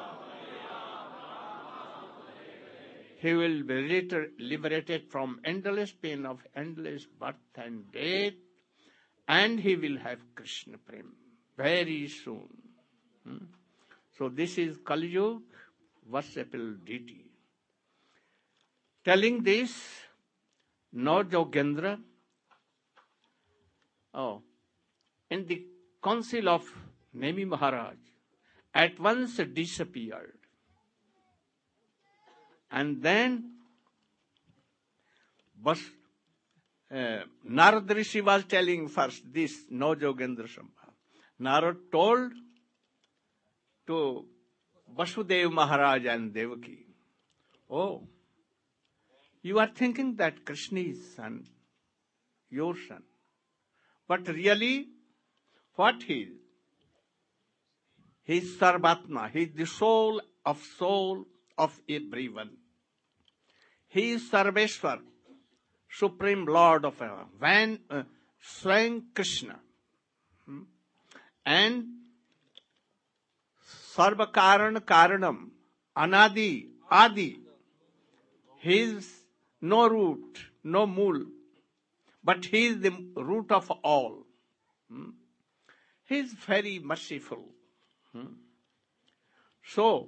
He will be liberated from endless pain of endless birth and death, and he will have Krishna Prem very soon. So this is Kali Yuga, worshipful deity. Telling this, Jogendra, in the council of Nemi Maharaj, at once disappeared. And then Narad Rishi was telling first this, no Jogendra Sambha. Narad told to Vasudev Maharaj and Devaki, you are thinking that Krishna is son, your son. But really, what he is? He is Sarvatma. He is the soul of everyone. He is Sarveshwar, Supreme Lord of heaven. When Swayam Krishna and Sarva Karanam, Anadi, Adi, he is no root, no mool, but he is the root of all. He is very merciful. So,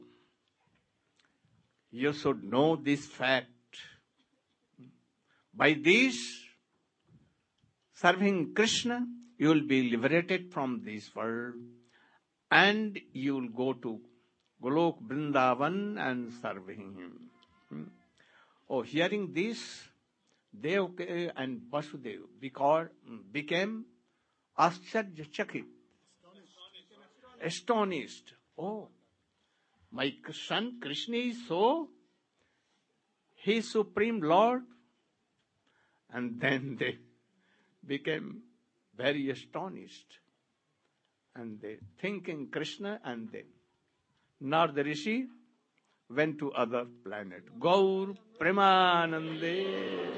you should know this fact. By this, serving Krishna, you will be liberated from this world and you will go to Golok Vrindavan and serving him. Hearing this, Devaki and Vasudev became ascharya-chakit, astonished. My son Krishna is so, he is Supreme Lord. And then they became very astonished. And they thinking Krishna, and then Narada Rishi went to other planet. Gaur Premanande.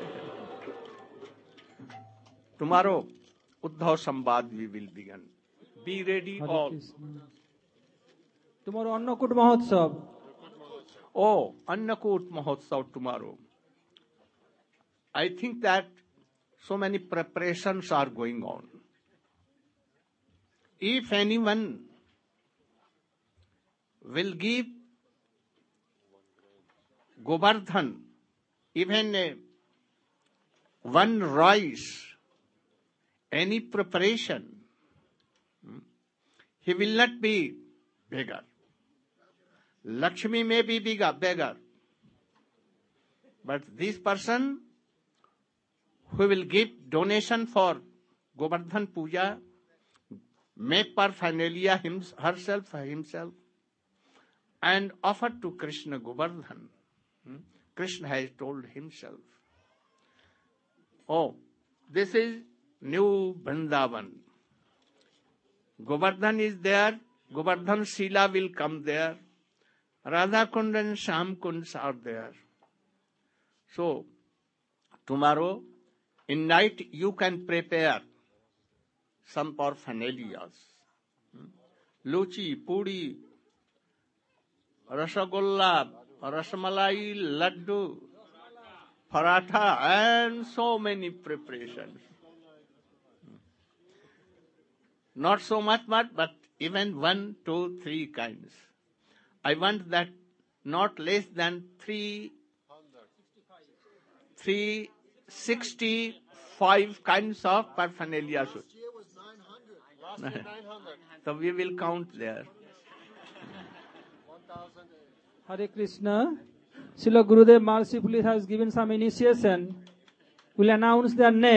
Tomorrow, Uddhav Sambad we will begin. Be ready all. Tomorrow Annakut Mahotsav. Annakut Mahotsav tomorrow. I think that so many preparations are going on. If anyone will give Govardhan, even one rice, any preparation, he will not be beggar. Lakshmi may be beggar, but this person who will give donation for Govardhan Puja, make paraphernalia himself, and offer to Krishna Govardhan. Krishna has told himself. Oh, this is new Vrindavan. Govardhan is there, Govardhan Sila will come there, Radha Kund and Sham Kunds are there. So, tomorrow, in night, you can prepare some paraphernalia. Luchi, puri, rasagolla, rasmalai, laddu, paratha, and so many preparations. Not so much, but even 1, 2, 3 kinds. I want that not less than 365 kinds of paraphernalia. Last year was 900. So we will count there. Hare Krishna. Srila Gurudev mercifully has given some initiation. We'll announce their name.